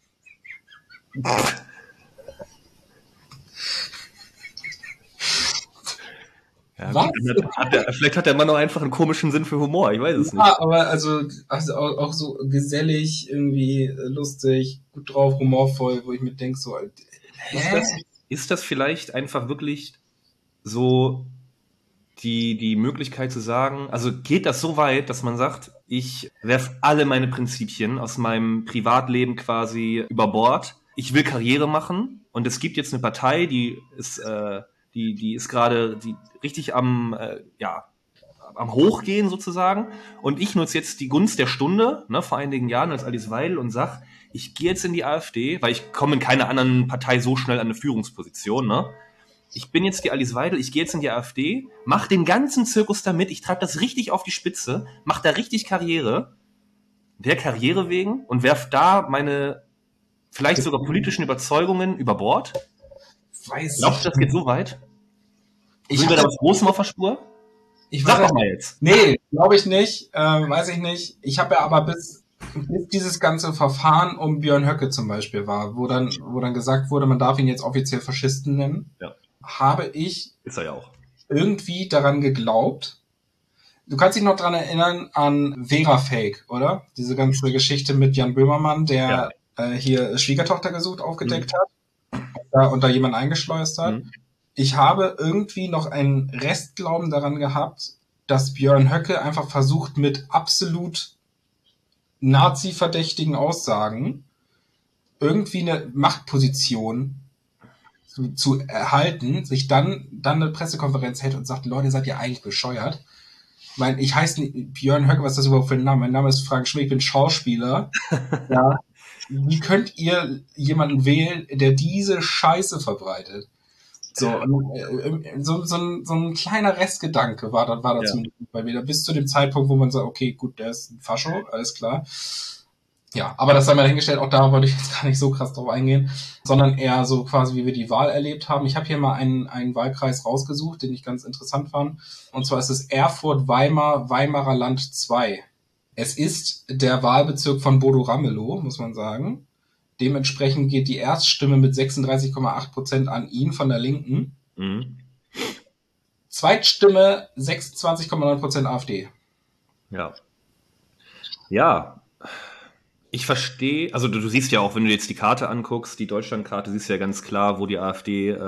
Ja, gut, vielleicht hat der Mann auch einfach einen komischen Sinn für Humor, ich weiß es nicht. Ja, aber also auch so gesellig, irgendwie lustig, gut drauf, humorvoll, wo ich mir denke, so, Ist das vielleicht einfach wirklich so die Möglichkeit zu sagen, also geht das so weit, dass man sagt, ich werfe alle meine Prinzipien aus meinem Privatleben quasi über Bord, ich will Karriere machen und es gibt jetzt eine Partei, die ist gerade richtig am Hochgehen sozusagen und ich nutze jetzt die Gunst der Stunde, ne, vor einigen Jahren als Alice Weidel und sag, ich gehe jetzt in die AfD, weil ich komme in keiner anderen Partei so schnell an eine Führungsposition, ne? Ich bin jetzt die Alice Weidel, ich gehe jetzt in die AfD, mach den ganzen Zirkus damit, ich treibe das richtig auf die Spitze, mach da richtig Karriere, der Karriere wegen und werf da meine vielleicht sogar politischen Überzeugungen über Bord. Glaubst du, das geht so weit? Sind wir da was Großem auf der Spur? Sag doch mal jetzt. Nee, glaube ich nicht, weiß ich nicht. Ich habe ja aber bis dieses ganze Verfahren um Björn Höcke zum Beispiel war, wo dann gesagt wurde, man darf ihn jetzt offiziell Faschisten nennen, ja, habe ich ist er ja auch irgendwie daran geglaubt. Du kannst dich noch dran erinnern an Vera Fake, oder? Diese ganze Geschichte mit Jan Böhmermann, der hier Schwiegertochter gesucht, aufgedeckt hat und da jemand eingeschleust hat. Ich habe irgendwie noch einen Restglauben daran gehabt, dass Björn Höcke einfach versucht, mit absolut Nazi-verdächtigen Aussagen irgendwie eine Machtposition zu erhalten, sich dann eine Pressekonferenz hält und sagt, Leute, seid ihr eigentlich bescheuert? ich heiße Björn Höcke, was ist das überhaupt für ein Name? Mein Name ist Frank Schmidt, ich bin Schauspieler. Ja. Wie könnt ihr jemanden wählen, der diese Scheiße verbreitet? So, so ein kleiner Restgedanke war da zumindest bei mir. Bis zu dem Zeitpunkt, wo man sagt, okay, gut, der ist ein Fascho, alles klar. Ja, aber das sei mal dahingestellt, auch da wollte ich jetzt gar nicht so krass drauf eingehen, sondern eher so quasi, wie wir die Wahl erlebt haben. Ich habe hier mal einen Wahlkreis rausgesucht, den ich ganz interessant fand. Und zwar ist es Erfurt-Weimarer Land 2. Es ist der Wahlbezirk von Bodo Ramelow, muss man sagen. Dementsprechend geht die Erststimme mit 36,8% an ihn von der Linken. Mhm. Zweitstimme 26,9% AfD. Ja. Ja. Ich verstehe, also du siehst ja auch, wenn du jetzt die Karte anguckst, die Deutschlandkarte, siehst du ja ganz klar, wo die AfD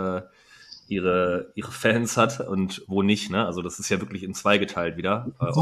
ihre Fans hat und wo nicht, ne? Also das ist ja wirklich in zwei geteilt wieder. So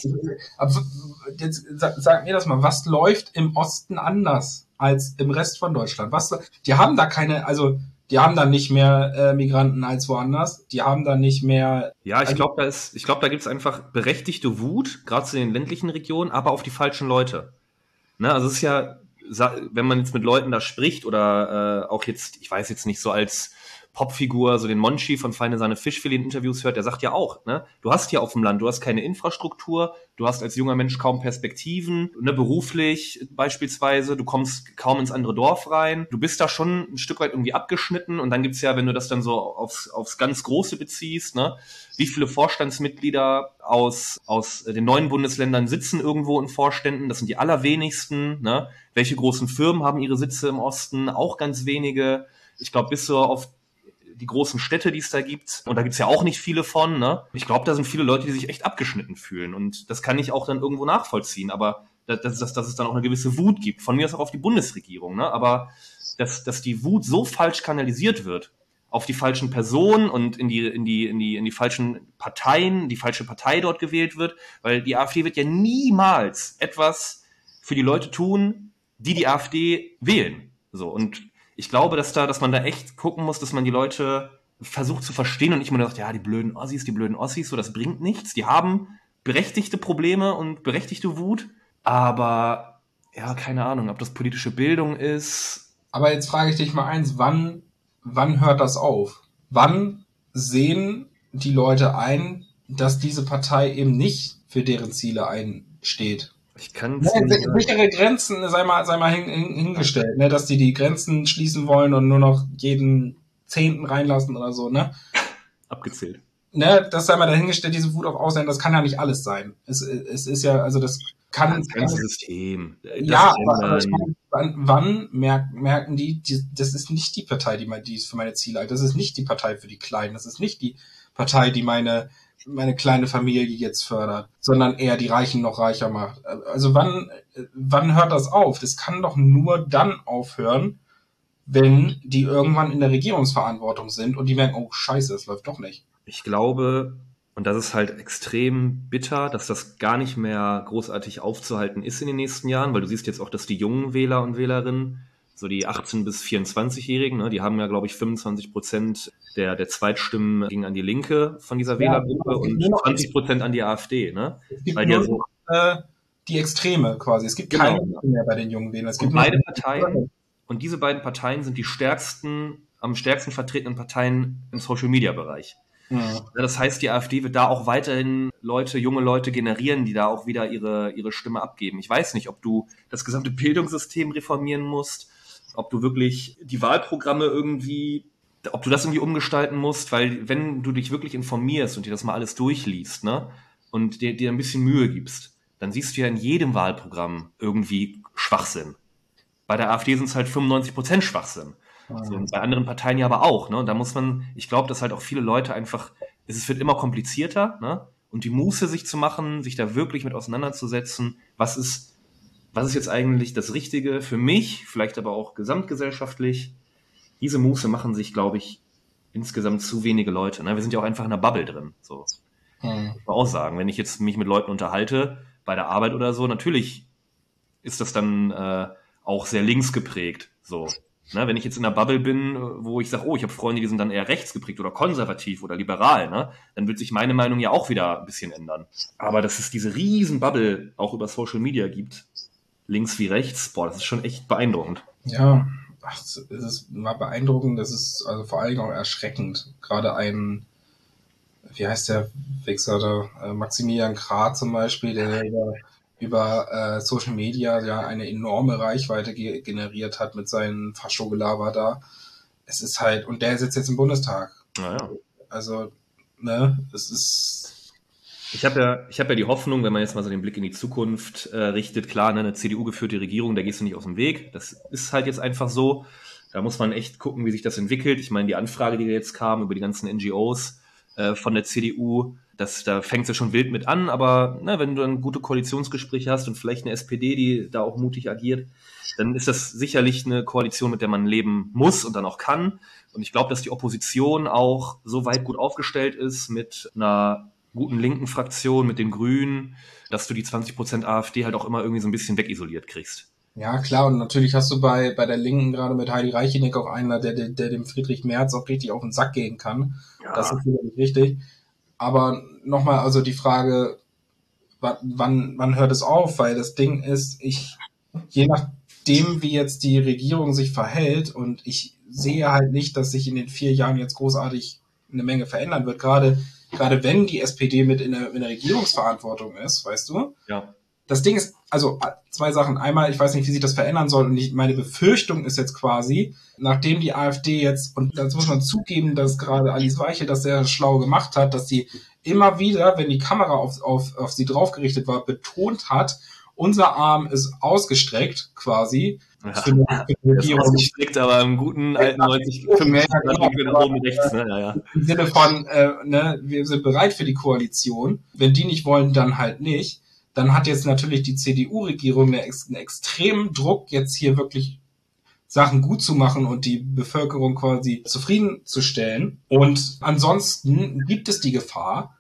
aber jetzt sag mir das mal, was läuft im Osten anders als im Rest von Deutschland? Die haben da die haben da nicht mehr Migranten als woanders. Die haben da nicht mehr. Ja, ich glaube, da gibt es einfach berechtigte Wut, gerade zu den ländlichen Regionen, aber auf die falschen Leute. Ne? Also es ist ja, wenn man jetzt mit Leuten da spricht oder auch jetzt, ich weiß jetzt nicht, so als Popfigur, so den Monchi von Feine Sahne Fischfilet in Interviews hört, der sagt ja auch, ne, du hast hier auf dem Land, du hast keine Infrastruktur, du hast als junger Mensch kaum Perspektiven, ne, beruflich beispielsweise, du kommst kaum ins andere Dorf rein, du bist da schon ein Stück weit irgendwie abgeschnitten und dann gibt's ja, wenn du das dann so aufs ganz Große beziehst, ne, wie viele Vorstandsmitglieder aus den neuen Bundesländern sitzen irgendwo in Vorständen, das sind die allerwenigsten, ne, welche großen Firmen haben ihre Sitze im Osten, auch ganz wenige, ich glaube, bis so auf die großen Städte, die es da gibt. Und da gibt's ja auch nicht viele von, ne? Ich glaube, da sind viele Leute, die sich echt abgeschnitten fühlen. Und das kann ich auch dann irgendwo nachvollziehen. Aber dass es dann auch eine gewisse Wut gibt. Von mir aus auch auf die Bundesregierung, ne? Aber dass die Wut so falsch kanalisiert wird, auf die falschen Personen und in die falschen Parteien, die falsche Partei dort gewählt wird, weil die AfD wird ja niemals etwas für die Leute tun, die AfD wählen. So, und ich glaube, dass man da echt gucken muss, dass man die Leute versucht zu verstehen und nicht immer sagt, ja, die blöden Ossis, so, das bringt nichts. Die haben berechtigte Probleme und berechtigte Wut, aber ja, keine Ahnung, ob das politische Bildung ist. Aber jetzt frage ich dich mal eins, wann hört das auf? Wann sehen die Leute ein, dass diese Partei eben nicht für deren Ziele einsteht? Ich kann sichere Grenzen, sei mal hingestellt, ne, dass die Grenzen schließen wollen und nur noch jeden 10. reinlassen oder so, ne? Abgezählt. Ne, das sei mal dahingestellt, diese Wut auf Ausländer, das kann ja nicht alles sein. Es ist ja, also das kann... Das ganze System. Ja, aber ich meine, wann merken die, das ist nicht die Partei, die ist für meine Ziele hat. Das ist nicht die Partei für die Kleinen. Das ist nicht die Partei, die meine kleine Familie jetzt fördert, sondern eher die Reichen noch reicher macht. Also wann hört das auf? Das kann doch nur dann aufhören, wenn die irgendwann in der Regierungsverantwortung sind und die merken, oh Scheiße, das läuft doch nicht. Ich glaube, und das ist halt extrem bitter, dass das gar nicht mehr großartig aufzuhalten ist in den nächsten Jahren, weil du siehst jetzt auch, dass die jungen Wähler und Wählerinnen, so die 18- bis 24-Jährigen, ne, die haben ja, glaube ich, 25% der Zweitstimmen gingen an die Linke von dieser Wählergruppe und 20% an die AfD. Ne? Es gibt nur die Extreme quasi. Es gibt keine mehr bei den jungen Wählern. Es gibt beide Parteien. Und diese beiden Parteien sind die am stärksten vertretenen Parteien im Social-Media-Bereich. Ja. Das heißt, die AfD wird da auch weiterhin junge Leute generieren, die da auch wieder ihre Stimme abgeben. Ich weiß nicht, ob du das gesamte Bildungssystem reformieren musst, ob du wirklich die Wahlprogramme ob du das irgendwie umgestalten musst, weil wenn du dich wirklich informierst und dir das mal alles durchliest, ne, und dir ein bisschen Mühe gibst, dann siehst du ja in jedem Wahlprogramm irgendwie Schwachsinn. Bei der AfD sind es halt 95% Schwachsinn. So, und bei anderen Parteien ja aber auch, ne? Und da muss ich glaube, dass halt auch viele Leute einfach, es wird immer komplizierter, ne? Und die Muße sich zu machen, sich da wirklich mit auseinanderzusetzen, was ist jetzt eigentlich das Richtige für mich, vielleicht aber auch gesamtgesellschaftlich. Diese Muße machen sich, glaube ich, insgesamt zu wenige Leute, ne? Wir sind ja auch einfach in einer Bubble drin, so. Muss man auch sagen, wenn ich jetzt mich mit Leuten unterhalte, bei der Arbeit oder so, natürlich ist das dann auch sehr links geprägt, so. Ne, wenn ich jetzt in einer Bubble bin, wo ich sage, oh, ich habe Freunde, die sind dann eher rechts geprägt oder konservativ oder liberal, ne, dann wird sich meine Meinung ja auch wieder ein bisschen ändern. Aber dass es diese riesen Bubble auch über Social Media gibt, links wie rechts, boah, das ist schon echt beeindruckend. Ja, es war beeindruckend, das ist also vor allem auch erschreckend. Gerade wie heißt der Wichser da, Maximilian Krah zum Beispiel, der über Social Media ja eine enorme Reichweite generiert hat mit seinen Faschogelaber da. Es ist halt, und der sitzt jetzt im Bundestag. Naja. Also, ne, es ist... Ich habe ja die Hoffnung, wenn man jetzt mal so den Blick in die Zukunft richtet, klar, ne, eine CDU-geführte Regierung, da gehst du nicht aus dem Weg. Das ist halt jetzt einfach so. Da muss man echt gucken, wie sich das entwickelt. Ich meine, die Anfrage, die jetzt kam über die ganzen NGOs von der CDU, da fängt es ja schon wild mit an, aber ne, wenn du dann gute Koalitionsgespräche hast und vielleicht eine SPD, die da auch mutig agiert, dann ist das sicherlich eine Koalition, mit der man leben muss und dann auch kann. Und ich glaube, dass die Opposition auch so weit gut aufgestellt ist mit einer guten linken Fraktion, mit den Grünen, dass du die 20% AfD halt auch immer irgendwie so ein bisschen wegisoliert kriegst. Ja, klar, und natürlich hast du bei der Linken gerade mit Heidi Reicheneck auch einer, der dem Friedrich Merz auch richtig auf den Sack gehen kann. Ja. Das ist sicherlich richtig. Aber nochmal, also die Frage, wann hört es auf? Weil das Ding ist, je nachdem, wie jetzt die Regierung sich verhält, und ich sehe halt nicht, dass sich in den 4 Jahren jetzt großartig eine Menge verändern wird, gerade wenn die SPD mit in der Regierungsverantwortung ist, weißt du? Ja. Das Ding ist, also 2 Sachen. Einmal, ich weiß nicht, wie sich das verändern soll. Und meine Befürchtung ist jetzt quasi, nachdem die AfD jetzt, und das muss man zugeben, dass gerade Alice Weichel das sehr schlau gemacht hat, dass sie immer wieder, wenn die Kamera auf sie draufgerichtet war, betont hat, unser Arm ist ausgestreckt quasi. Ja, ist ausgestreckt, aber im guten alten 90, 95 oben rechts. Ne? Ja. Im Sinne von, wir sind bereit für die Koalition. Wenn die nicht wollen, dann halt nicht. Dann hat jetzt natürlich die CDU-Regierung einen extremen Druck, jetzt hier wirklich Sachen gut zu machen und die Bevölkerung quasi zufriedenzustellen. Und ansonsten gibt es die Gefahr,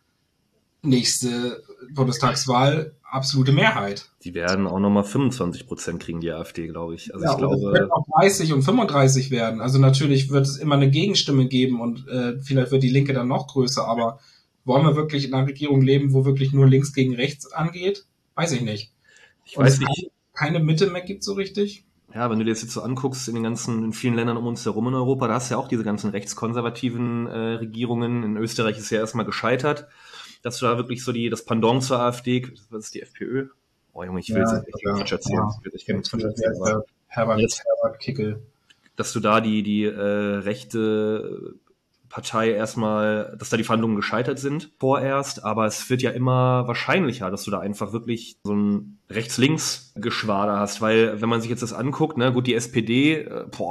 nächste Bundestagswahl, absolute Mehrheit. Die werden auch nochmal 25% kriegen, die AfD, glaube ich. Also ja, ich glaube, es wird auch 30 und 35 werden. Also natürlich wird es immer eine Gegenstimme geben und vielleicht wird die Linke dann noch größer, aber wollen wir wirklich in einer Regierung leben, wo wirklich nur links gegen rechts angeht? Weiß ich nicht. Ich weiß nicht. Keine Mitte mehr gibt so richtig. Ja, wenn du dir das jetzt so anguckst, in vielen Ländern um uns herum in Europa, da hast du ja auch diese ganzen rechtskonservativen Regierungen. In Österreich ist ja erstmal gescheitert, dass du da wirklich so das Pendant zur AfD, was ist die FPÖ? Oh Junge, ich will jetzt nicht Quatsch erzählen. Ich kann Quatsch erzählen. Herbert Kickel. Dass du da die rechte Partei erstmal, dass da die Verhandlungen gescheitert sind vorerst, aber es wird ja immer wahrscheinlicher, dass du da einfach wirklich so ein Rechts-Links-Geschwader hast, weil wenn man sich jetzt das anguckt, ne, gut, die SPD,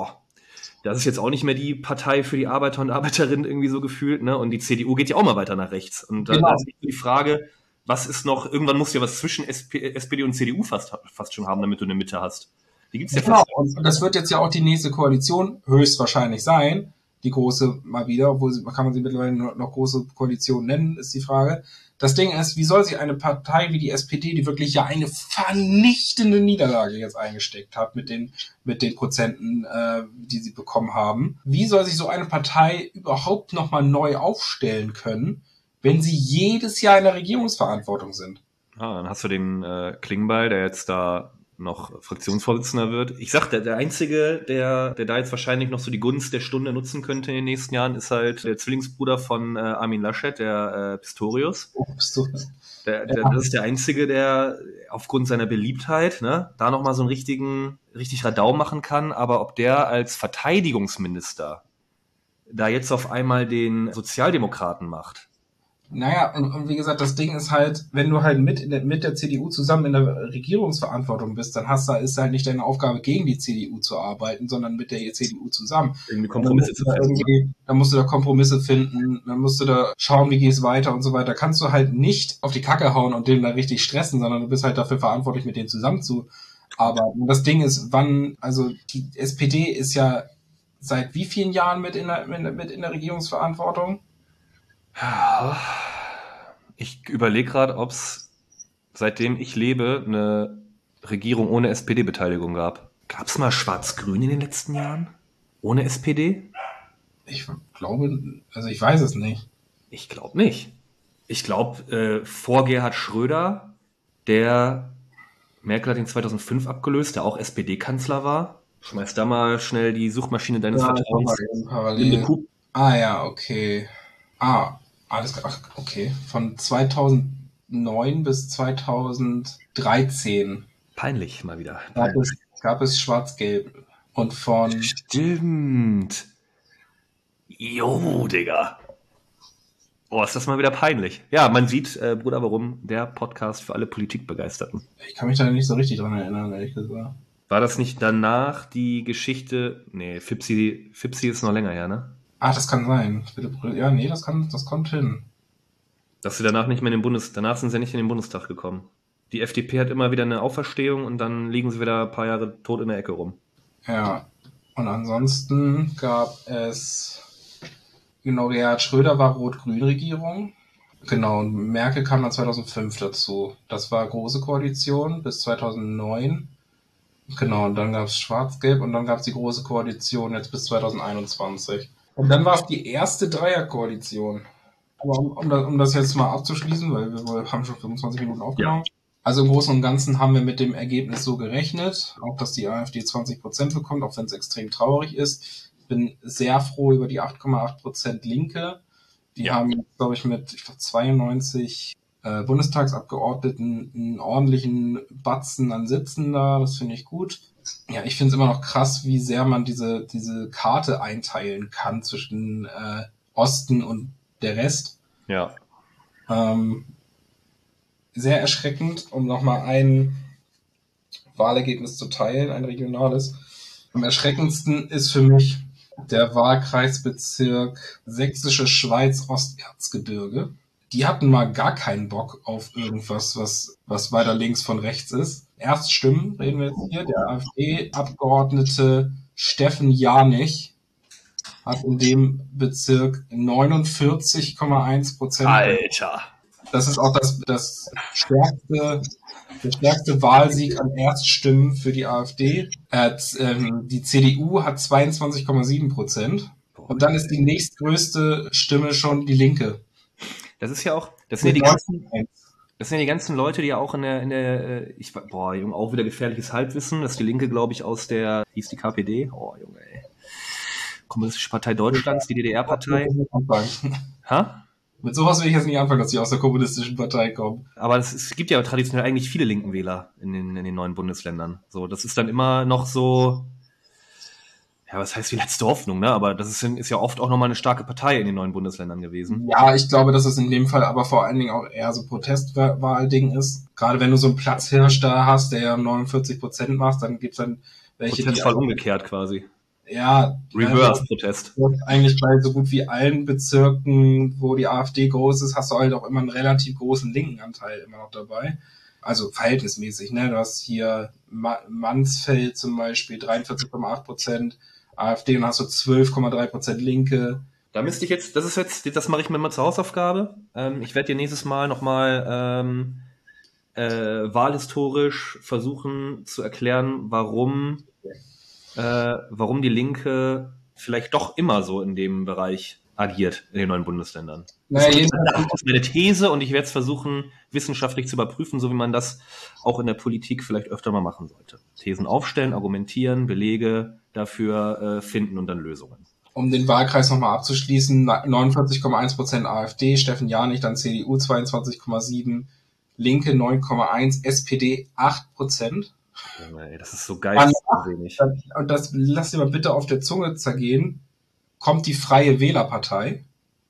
das ist jetzt auch nicht mehr die Partei für die Arbeiter und Arbeiterinnen irgendwie so gefühlt, ne, und die CDU geht ja auch mal weiter nach rechts. Und da ist die Frage, was ist noch, irgendwann musst du ja was zwischen SPD und CDU fast schon haben, damit du eine Mitte hast. Die gibt's ja fast. Und das wird jetzt ja auch die nächste Koalition höchstwahrscheinlich sein. Die große mal wieder, obwohl kann man sie mittlerweile noch große Koalition nennen, ist die Frage. Das Ding ist, wie soll sich eine Partei wie die SPD, die wirklich ja eine vernichtende Niederlage jetzt eingesteckt hat mit den Prozenten, die sie bekommen haben, wie soll sich so eine Partei überhaupt nochmal neu aufstellen können, wenn sie jedes Jahr in der Regierungsverantwortung sind? Ah, dann hast du den Klingbeil, der jetzt da noch Fraktionsvorsitzender wird. Ich sag, der Einzige, der da jetzt wahrscheinlich noch so die Gunst der Stunde nutzen könnte in den nächsten Jahren, ist halt der Zwillingsbruder von Armin Laschet, der Pistorius. Das ist der Einzige, der aufgrund seiner Beliebtheit, ne, da nochmal so einen richtig Radau machen kann. Aber ob der als Verteidigungsminister da jetzt auf einmal den Sozialdemokraten macht, naja, und wie gesagt, das Ding ist halt, wenn du halt mit der CDU zusammen in der Regierungsverantwortung bist, dann ist halt nicht deine Aufgabe, gegen die CDU zu arbeiten, sondern mit der CDU zusammen. Irgendwie Kompromisse zu finden. Dann musst du da Kompromisse finden, dann musst du da schauen, wie geht's weiter und so weiter. Kannst du halt nicht auf die Kacke hauen und den da richtig stressen, sondern du bist halt dafür verantwortlich, mit denen zusammenzuarbeiten. Und das Ding ist, also die SPD ist ja seit wie vielen Jahren mit in der Regierungsverantwortung? Ich überlege gerade, ob es, seitdem ich lebe, eine Regierung ohne SPD-Beteiligung gab. Gab es mal Schwarz-Grün in den letzten Jahren? Ohne SPD? Ich glaube, also ich weiß es nicht. Ich glaube nicht. Ich glaube, vor Gerhard Schröder, Merkel hat ihn 2005 abgelöst, der auch SPD-Kanzler war. Schmeiß da mal schnell die Suchmaschine deines Vertrauens. Parallel. Ja, okay. Alles klar. Ach, okay. Von 2009 bis 2013 Peinlich mal wieder. gab es Schwarz-Gelb. Und von... Stimmt. Jo, Digga. Oh, ist das mal wieder peinlich. Ja, man sieht, Bruder, warum der Podcast für alle Politikbegeisterten. Ich kann mich da nicht so richtig dran erinnern, ehrlich gesagt. War das nicht danach die Geschichte? Nee, Fipsi ist noch länger her, ne? Das kann sein. Ja, nee, das kommt hin. Dass sie danach nicht mehr danach sind sie nicht in den Bundestag gekommen. Die FDP hat immer wieder eine Auferstehung und dann liegen sie wieder ein paar Jahre tot in der Ecke rum. Ja, und ansonsten gab es, genau, Gerhard Schröder war Rot-Grün-Regierung. Genau, und Merkel kam dann 2005 dazu. Das war große Koalition bis 2009. Genau, und dann gab es Schwarz-Gelb und dann gab es die große Koalition jetzt bis 2021. Und dann war es die erste Dreierkoalition. Aber um das jetzt mal abzuschließen, weil wir haben schon 25 Minuten aufgenommen. Ja. Also im Großen und Ganzen haben wir mit dem Ergebnis so gerechnet, auch dass die AfD 20% bekommt, auch wenn es extrem traurig ist. Ich bin sehr froh über die 8,8% Linke. Die haben, glaube ich, mit 92 Bundestagsabgeordneten einen ordentlichen Batzen an Sitzen da. Das finde ich gut. Ja, ich finde es immer noch krass, wie sehr man diese Karte einteilen kann zwischen Osten und der Rest. Ja. Sehr erschreckend, um nochmal ein Wahlergebnis zu teilen, ein regionales. Am erschreckendsten ist für mich der Wahlkreisbezirk Sächsische Schweiz Osterzgebirge. Die hatten mal gar keinen Bock auf irgendwas, was weiter links von rechts ist. Erststimmen reden wir jetzt hier. Der AfD-Abgeordnete Steffen Janich hat in dem Bezirk 49,1%. Alter! Das ist auch der stärkste Wahlsieg an Erststimmen für die AfD. Die CDU hat 22,7%. Und dann ist die nächstgrößte Stimme schon die Linke. Das ist ja auch, das sind ja die ganzen Leute, die ja auch Junge, auch wieder gefährliches Halbwissen, das ist die Linke, glaube ich, hieß die KPD? Oh, Junge, ey. Kommunistische Partei Deutschlands, die DDR-Partei. Ha? Mit sowas will ich jetzt nicht anfangen, dass die aus der kommunistischen Partei kommen. Aber es gibt ja traditionell eigentlich viele linken Wähler in den neuen Bundesländern. So, das ist dann immer noch so, ja, was heißt die letzte Hoffnung, ne? Aber das ist ja oft auch nochmal eine starke Partei in den neuen Bundesländern gewesen. Ja, ich glaube, dass es in dem Fall aber vor allen Dingen auch eher so Protestwahlding ist. Gerade wenn du so einen Platzhirsch da hast, der ja 49% macht, dann gibt's dann welche, Protestfall umgekehrt quasi. Ja. Reverse-Protest. Eigentlich bei so gut wie allen Bezirken, wo die AfD groß ist, hast du halt auch immer einen relativ großen linken Anteil immer noch dabei. Also verhältnismäßig, ne? Du hast hier Mansfeld zum Beispiel 43,8% AfD und hast du 12,3% Linke. Da müsste ich jetzt, das mache ich mir mal zur Hausaufgabe. Ich werde dir nächstes Mal nochmal wahlhistorisch versuchen zu erklären, warum die Linke vielleicht doch immer so in dem Bereich agiert in den neuen Bundesländern. Das ist meine These und ich werde es versuchen, wissenschaftlich zu überprüfen, so wie man das auch in der Politik vielleicht öfter mal machen sollte. Thesen aufstellen, argumentieren, Belege dafür finden und dann Lösungen. Um den Wahlkreis nochmal abzuschließen, 49,1% AfD, Steffen Janich, dann CDU 22,7%, Linke 9,1%, SPD 8%. Ey, das ist so geil. Und das lass dir mal bitte auf der Zunge zergehen. Kommt die Freie Wählerpartei.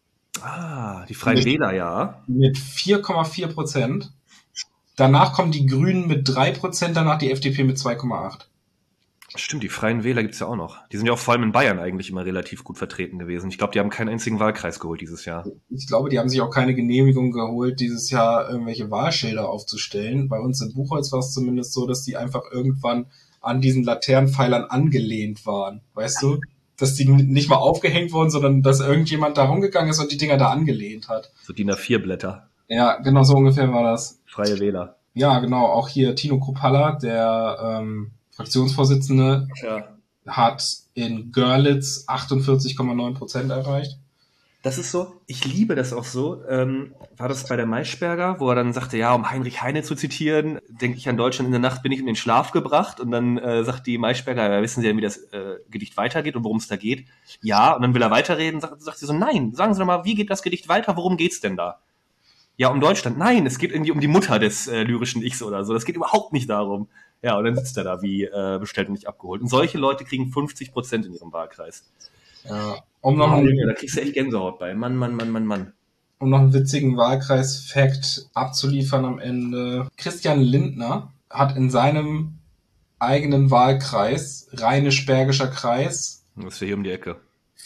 Die Freien Wähler, ja. Mit 4,4%. Danach kommen die Grünen mit 3%, danach die FDP mit 2,8%. Stimmt, die Freien Wähler gibt's ja auch noch. Die sind ja auch vor allem in Bayern eigentlich immer relativ gut vertreten gewesen. Ich glaube, die haben keinen einzigen Wahlkreis geholt dieses Jahr. Ich glaube, die haben sich auch keine Genehmigung geholt, dieses Jahr irgendwelche Wahlschilder aufzustellen. Bei uns in Buchholz war es zumindest so, dass die einfach irgendwann an diesen Laternenpfeilern angelehnt waren. Weißt du? Dass die nicht mal aufgehängt wurden, sondern dass irgendjemand da rumgegangen ist und die Dinger da angelehnt hat. So DIN A4 Blätter. Ja, genau so ungefähr war das. Freie Wähler. Ja, genau. Auch hier Tino Kruppalla, der Fraktionsvorsitzende, hat in Görlitz 48,9% erreicht. Das ist so, ich liebe das auch so. War das bei der Maischberger, wo er dann sagte, ja, um Heinrich Heine zu zitieren, denke ich an Deutschland in der Nacht bin ich in den Schlaf gebracht. Und dann sagt die Maischberger, ja, wissen Sie denn, wie das Gedicht weitergeht und worum es da geht? Ja, und dann will er weiterreden, sagt sie so, nein, sagen Sie doch mal, wie geht das Gedicht weiter, worum geht's denn da? Ja, um Deutschland. Nein, es geht irgendwie um die Mutter des lyrischen Ichs oder so. Das geht überhaupt nicht darum. Ja, und dann sitzt er da wie bestellt und nicht abgeholt. Und solche Leute kriegen 50% in ihrem Wahlkreis. Ja, Da kriegst du echt Gänsehaut bei. Mann. Um noch einen witzigen Wahlkreis-Fact abzuliefern am Ende. Christian Lindner hat in seinem eigenen Wahlkreis, Rheinisch-Bergischer Kreis, Das ist ja hier um die Ecke.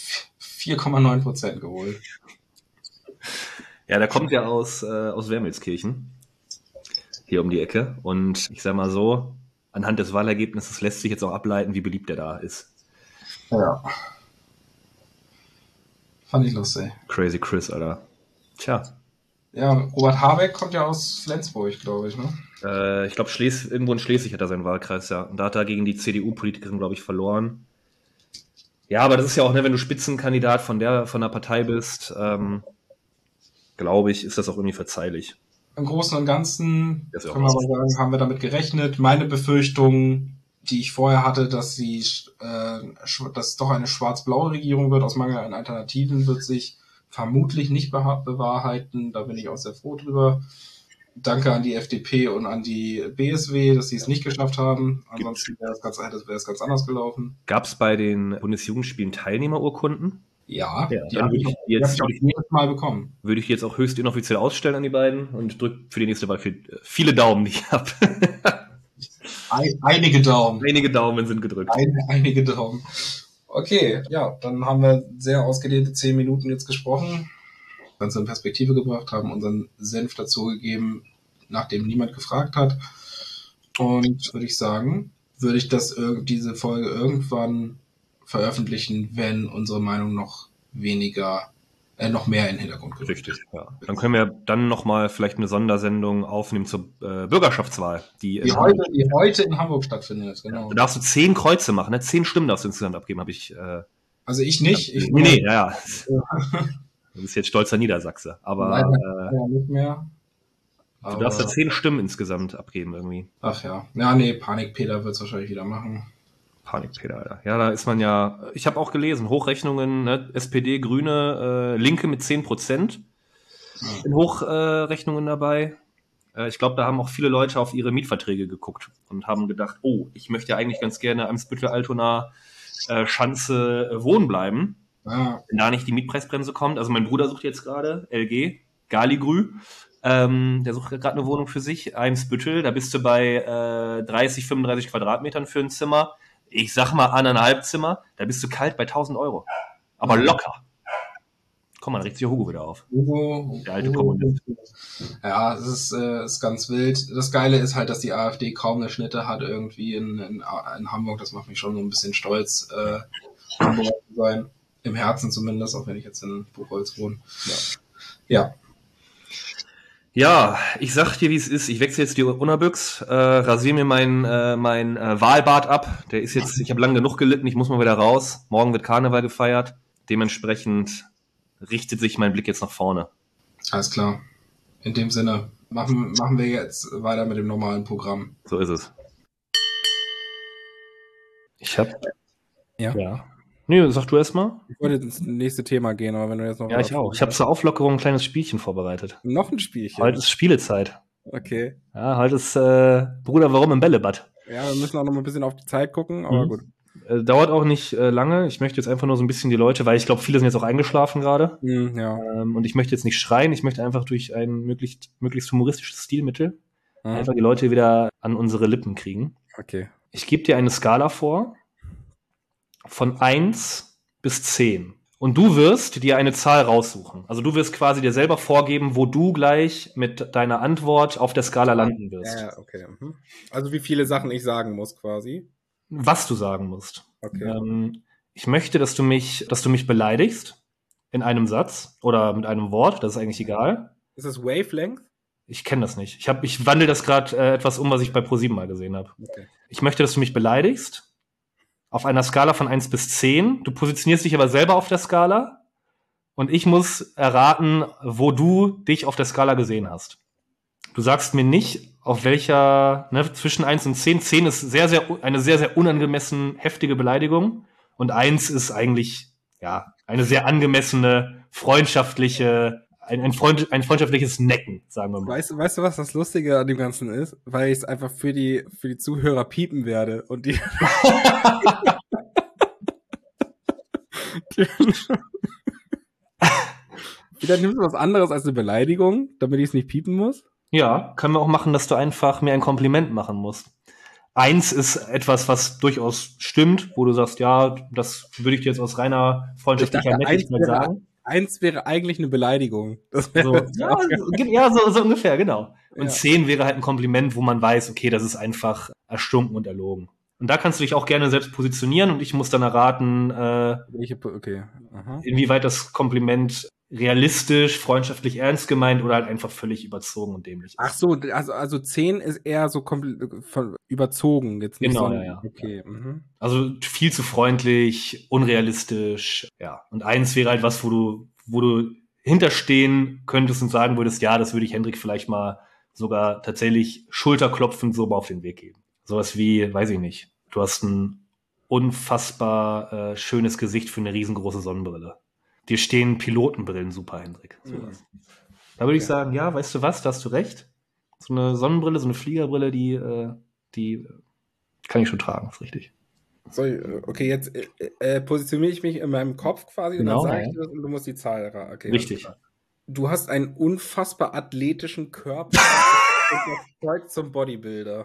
4,9% geholt. Ja, der kommt ja aus Wermelskirchen. Hier um die Ecke. Und ich sag mal so, anhand des Wahlergebnisses lässt sich jetzt auch ableiten, wie beliebt der da ist. Ja. Fand ich lustig. Crazy Chris, Alter. Tja. Ja, Robert Habeck kommt ja aus Flensburg, glaube ich, ne? Ich glaube, irgendwo in Schleswig hat er seinen Wahlkreis, ja. Und da hat er gegen die CDU-Politikerin, glaube ich, verloren. Ja, aber das ist ja auch, ne, wenn du Spitzenkandidat von der Partei bist, glaube ich, ist das auch irgendwie verzeihlich. Im Großen und Ganzen Das ist ja auch können wir aber sagen, haben wir damit gerechnet. Meine Befürchtung, die ich vorher hatte, dass es doch eine schwarz-blaue Regierung wird, aus Mangel an Alternativen, wird sich vermutlich nicht bewahrheiten. Da bin ich auch sehr froh drüber. Danke an die FDP und an die BSW, dass sie es nicht geschafft haben. Ansonsten wäre es ganz anders gelaufen. Gab es bei den Bundesjugendspielen Teilnehmerurkunden? Ja, die dann habe ich jetzt jedes Mal bekommen. würde ich jetzt auch höchst inoffiziell ausstellen an die beiden und drück für die nächste Wahl viele Daumen, die ich habe. Einige Daumen. Einige Daumen sind gedrückt. Einige Daumen. Okay, ja, dann haben wir sehr ausgedehnte 10 Minuten jetzt gesprochen, Ganze in Perspektive gebracht, haben unseren Senf dazu gegeben, nachdem niemand gefragt hat. Und würde ich sagen, würde ich diese Folge irgendwann veröffentlichen, wenn unsere Meinung noch mehr in den Hintergrund gerückt. Richtig, ja. Dann können wir dann nochmal vielleicht eine Sondersendung aufnehmen zur Bürgerschaftswahl, die heute in Hamburg stattfindet, genau. Da darfst du 10 Kreuze machen, ne? 10 Stimmen darfst du insgesamt abgeben, habe ich. Also ich nicht. Nee, ja. Du bist jetzt stolzer Niedersachse, aber leider nicht mehr. Du darfst da 10 Stimmen insgesamt abgeben irgendwie. Ach ja. Ja, nee, Panik-Peter wird es wahrscheinlich wieder machen. Panik-Peter, Alter. Ja, da ist man ja, ich habe auch gelesen, Hochrechnungen, ne? SPD, Grüne, Linke mit 10% in Hochrechnungen dabei. Ich glaube, da haben auch viele Leute auf ihre Mietverträge geguckt und haben gedacht, oh, ich möchte ja eigentlich ganz gerne am Spüttel-Altona Schanze wohnen bleiben, wenn da nicht die Mietpreisbremse kommt. Also mein Bruder sucht jetzt gerade, LG, Galigrü, der sucht gerade eine Wohnung für sich, Eimsbüttel, da bist du bei 30, 35 Quadratmetern für ein Zimmer. Ich sag mal 1,5 Zimmer, da bist du kalt bei 1.000 Euro. Aber locker. Komm mal, regt sich Hugo wieder auf. Der alte Kommunist. Ja, es ist ganz wild. Das Geile ist halt, dass die AfD kaum eine Schnitte hat irgendwie in Hamburg. Das macht mich schon so ein bisschen stolz, Hamburger zu sein. Im Herzen zumindest, auch wenn ich jetzt in Buchholz wohne. Ja. Ja, ich sag dir, wie es ist. Ich wechsle jetzt die Unabüchs, rasiere mir mein Wahlbart ab. Der ist jetzt, ich habe lange genug gelitten, ich muss mal wieder raus. Morgen wird Karneval gefeiert. Dementsprechend richtet sich mein Blick jetzt nach vorne. Alles klar. In dem Sinne, machen wir jetzt weiter mit dem normalen Programm. So ist es. Ja. Nee, sag du erst mal. Ich wollte ins nächste Thema gehen, aber wenn du jetzt noch... Ja, ich auch. Ich habe zur Auflockerung ein kleines Spielchen vorbereitet. Noch ein Spielchen? Heute ist Spielezeit. Okay. Ja, heute ist Bruder, warum im Bällebad? Ja, wir müssen auch noch mal ein bisschen auf die Zeit gucken, aber gut. Dauert auch nicht lange. Ich möchte jetzt einfach nur so ein bisschen die Leute, weil ich glaube, viele sind jetzt auch eingeschlafen gerade. Ja. Und ich möchte jetzt nicht schreien. Ich möchte einfach durch ein möglichst humoristisches Stilmittel einfach die Leute wieder an unsere Lippen kriegen. Okay. Ich gebe dir eine Skala vor von 1 bis 10. Und du wirst dir eine Zahl raussuchen. Also du wirst quasi dir selber vorgeben, wo du gleich mit deiner Antwort auf der Skala landen wirst. Ja, okay. Also wie viele Sachen ich sagen muss quasi. Was du sagen musst. Okay. Ich möchte, dass du mich beleidigst in einem Satz oder mit einem Wort, das ist eigentlich egal. Ist das Wavelength? Ich kenne das nicht. Ich wandle das gerade etwas um, was ich bei ProSieben mal gesehen habe. Okay. Ich möchte, dass du mich beleidigst auf einer Skala von 1 bis 10. Du positionierst dich aber selber auf der Skala und ich muss erraten, wo du dich auf der Skala gesehen hast. Du sagst mir nicht, auf welcher, zwischen 1 und 10. 10 ist eine sehr, sehr unangemessen heftige Beleidigung und 1 ist eigentlich, ja, eine sehr angemessene, ein freundschaftliches Necken, sagen wir mal. Weißt du, was das Lustige an dem Ganzen ist? Weil ich es einfach für die Zuhörer piepen werde und die Wieder nimmst du was anderes als eine Beleidigung, damit ich es nicht piepen muss? Ja, können wir auch machen, dass du einfach mir ein Kompliment machen musst. 1 ist etwas, was durchaus stimmt, wo du sagst, ja, das würde ich dir jetzt aus reiner freundschaftlicher Nettigkeit sagen. 1 wäre eigentlich eine Beleidigung. Das so, so ungefähr, genau. Und 10 wäre halt ein Kompliment, wo man weiß, okay, das ist einfach erstunken und erlogen. Und da kannst du dich auch gerne selbst positionieren und ich muss dann erraten, inwieweit das Kompliment realistisch, freundschaftlich ernst gemeint oder halt einfach völlig überzogen und dämlich ist. Ach so, also 10 ist eher so überzogen. Jetzt nicht genau, so, ja. Okay. Mhm. Also viel zu freundlich, unrealistisch, ja. Und 1 wäre halt was, wo du hinterstehen könntest und sagen würdest, ja, das würde ich Hendrik vielleicht mal sogar tatsächlich schulterklopfend so mal auf den Weg geben. Sowas wie, weiß ich nicht, du hast ein unfassbar schönes Gesicht für eine riesengroße Sonnenbrille. Dir stehen Pilotenbrillen super, Hendrik. Sowas. Da würde ich sagen, ja, weißt du was, da hast du recht. So eine Sonnenbrille, so eine Fliegerbrille, die kann ich schon tragen, ist richtig. So, okay, jetzt positioniere ich mich in meinem Kopf quasi Genau, und dann sage ich das und du musst die Zahl erraten. Okay, richtig. Du hast einen unfassbar athletischen Körper und das Zeug zum Bodybuilder.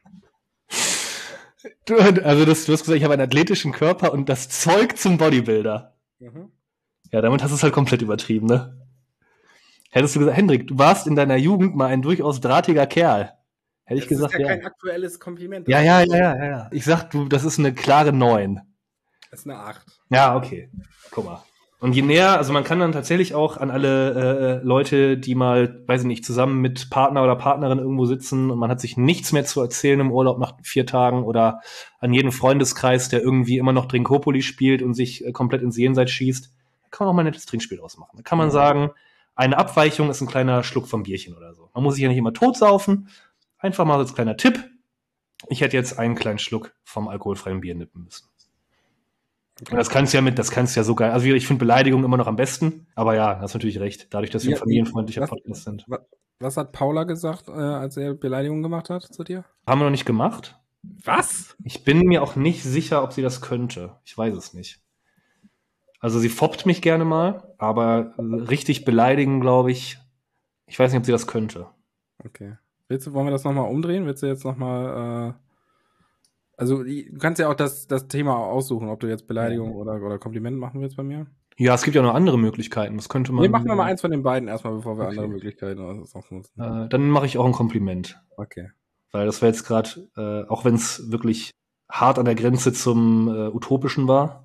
Du hast gesagt, ich habe einen athletischen Körper und das Zeug zum Bodybuilder. Mhm. Ja, damit hast du es halt komplett übertrieben, ne? Hättest du gesagt, Hendrik, du warst in deiner Jugend mal ein durchaus drahtiger Kerl. Hätte ich gesagt, ja. Das ist ja kein aktuelles Kompliment. Ja. Ich sag, das ist eine klare 9. Das ist eine 8. Ja, okay. Guck mal. Und je näher, also man kann dann tatsächlich auch an alle Leute, die mal, weiß ich nicht, zusammen mit Partner oder Partnerin irgendwo sitzen und man hat sich nichts mehr zu erzählen im Urlaub nach 4 Tagen oder an jeden Freundeskreis, der irgendwie immer noch Drinkopoli spielt und sich komplett ins Jenseits schießt, kann man auch mal ein nettes Trinkspiel ausmachen. Da kann man sagen, eine Abweichung ist ein kleiner Schluck vom Bierchen oder so. Man muss sich ja nicht immer totsaufen. Einfach mal als kleiner Tipp. Ich hätte jetzt einen kleinen Schluck vom alkoholfreien Bier nippen müssen. Okay. Und das kannst du ja so geil. Also ich finde Beleidigungen immer noch am besten. Aber ja, hast natürlich recht. Dadurch, dass wir ein familienfreundlicher Podcast sind. Was hat Paula gesagt, als er Beleidigungen gemacht hat zu dir? Haben wir noch nicht gemacht. Was? Ich bin mir auch nicht sicher, ob sie das könnte. Ich weiß es nicht. Also sie foppt mich gerne mal, aber richtig beleidigen, glaube ich. Ich weiß nicht, ob sie das könnte. Okay. Wollen wir das nochmal umdrehen? Willst du jetzt nochmal, also du kannst ja auch das Thema aussuchen, ob du jetzt Beleidigung oder Kompliment machen willst bei mir? Ja, es gibt ja noch andere Möglichkeiten. Das könnte man. Nee, machen wir mal eins von den beiden erstmal, bevor wir andere Möglichkeiten aussuchen. Dann mache ich auch ein Kompliment. Okay. Weil das wäre jetzt gerade, auch wenn es wirklich hart an der Grenze zum Utopischen war,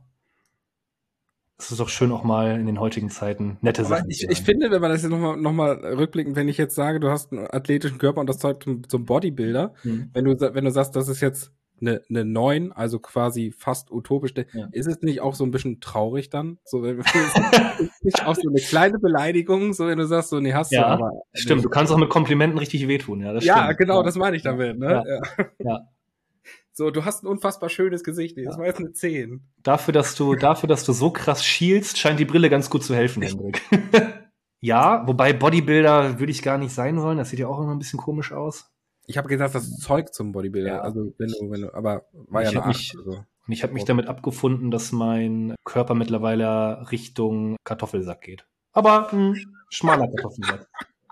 es ist doch schön, auch mal in den heutigen Zeiten nette Sachen zu sagen. Ich finde, wenn man das jetzt noch mal rückblickend, wenn ich jetzt sage, du hast einen athletischen Körper und das Zeug zum Bodybuilder, wenn du sagst, das ist jetzt eine 9, also quasi fast utopisch, ist es nicht auch so ein bisschen traurig dann? So, wenn nicht auch so eine kleine Beleidigung, so wenn du sagst, so, nee, hast du aber. Stimmt, du kannst auch mit Komplimenten richtig wehtun, ja. Das stimmt. Genau, das meine ich damit, ne? Ja. So, du hast ein unfassbar schönes Gesicht. Das war jetzt eine 10. Dafür, dass du so krass schielst, scheint die Brille ganz gut zu helfen, Hendrik. Ja, wobei Bodybuilder würde ich gar nicht sein wollen. Das sieht ja auch immer ein bisschen komisch aus. Ich habe gesagt, das Zeug zum Bodybuilder. Ja. Also, wenn du, aber war ja eine 8. Und ich habe mich damit abgefunden, dass mein Körper mittlerweile Richtung Kartoffelsack geht. Aber ein schmaler Kartoffelsack.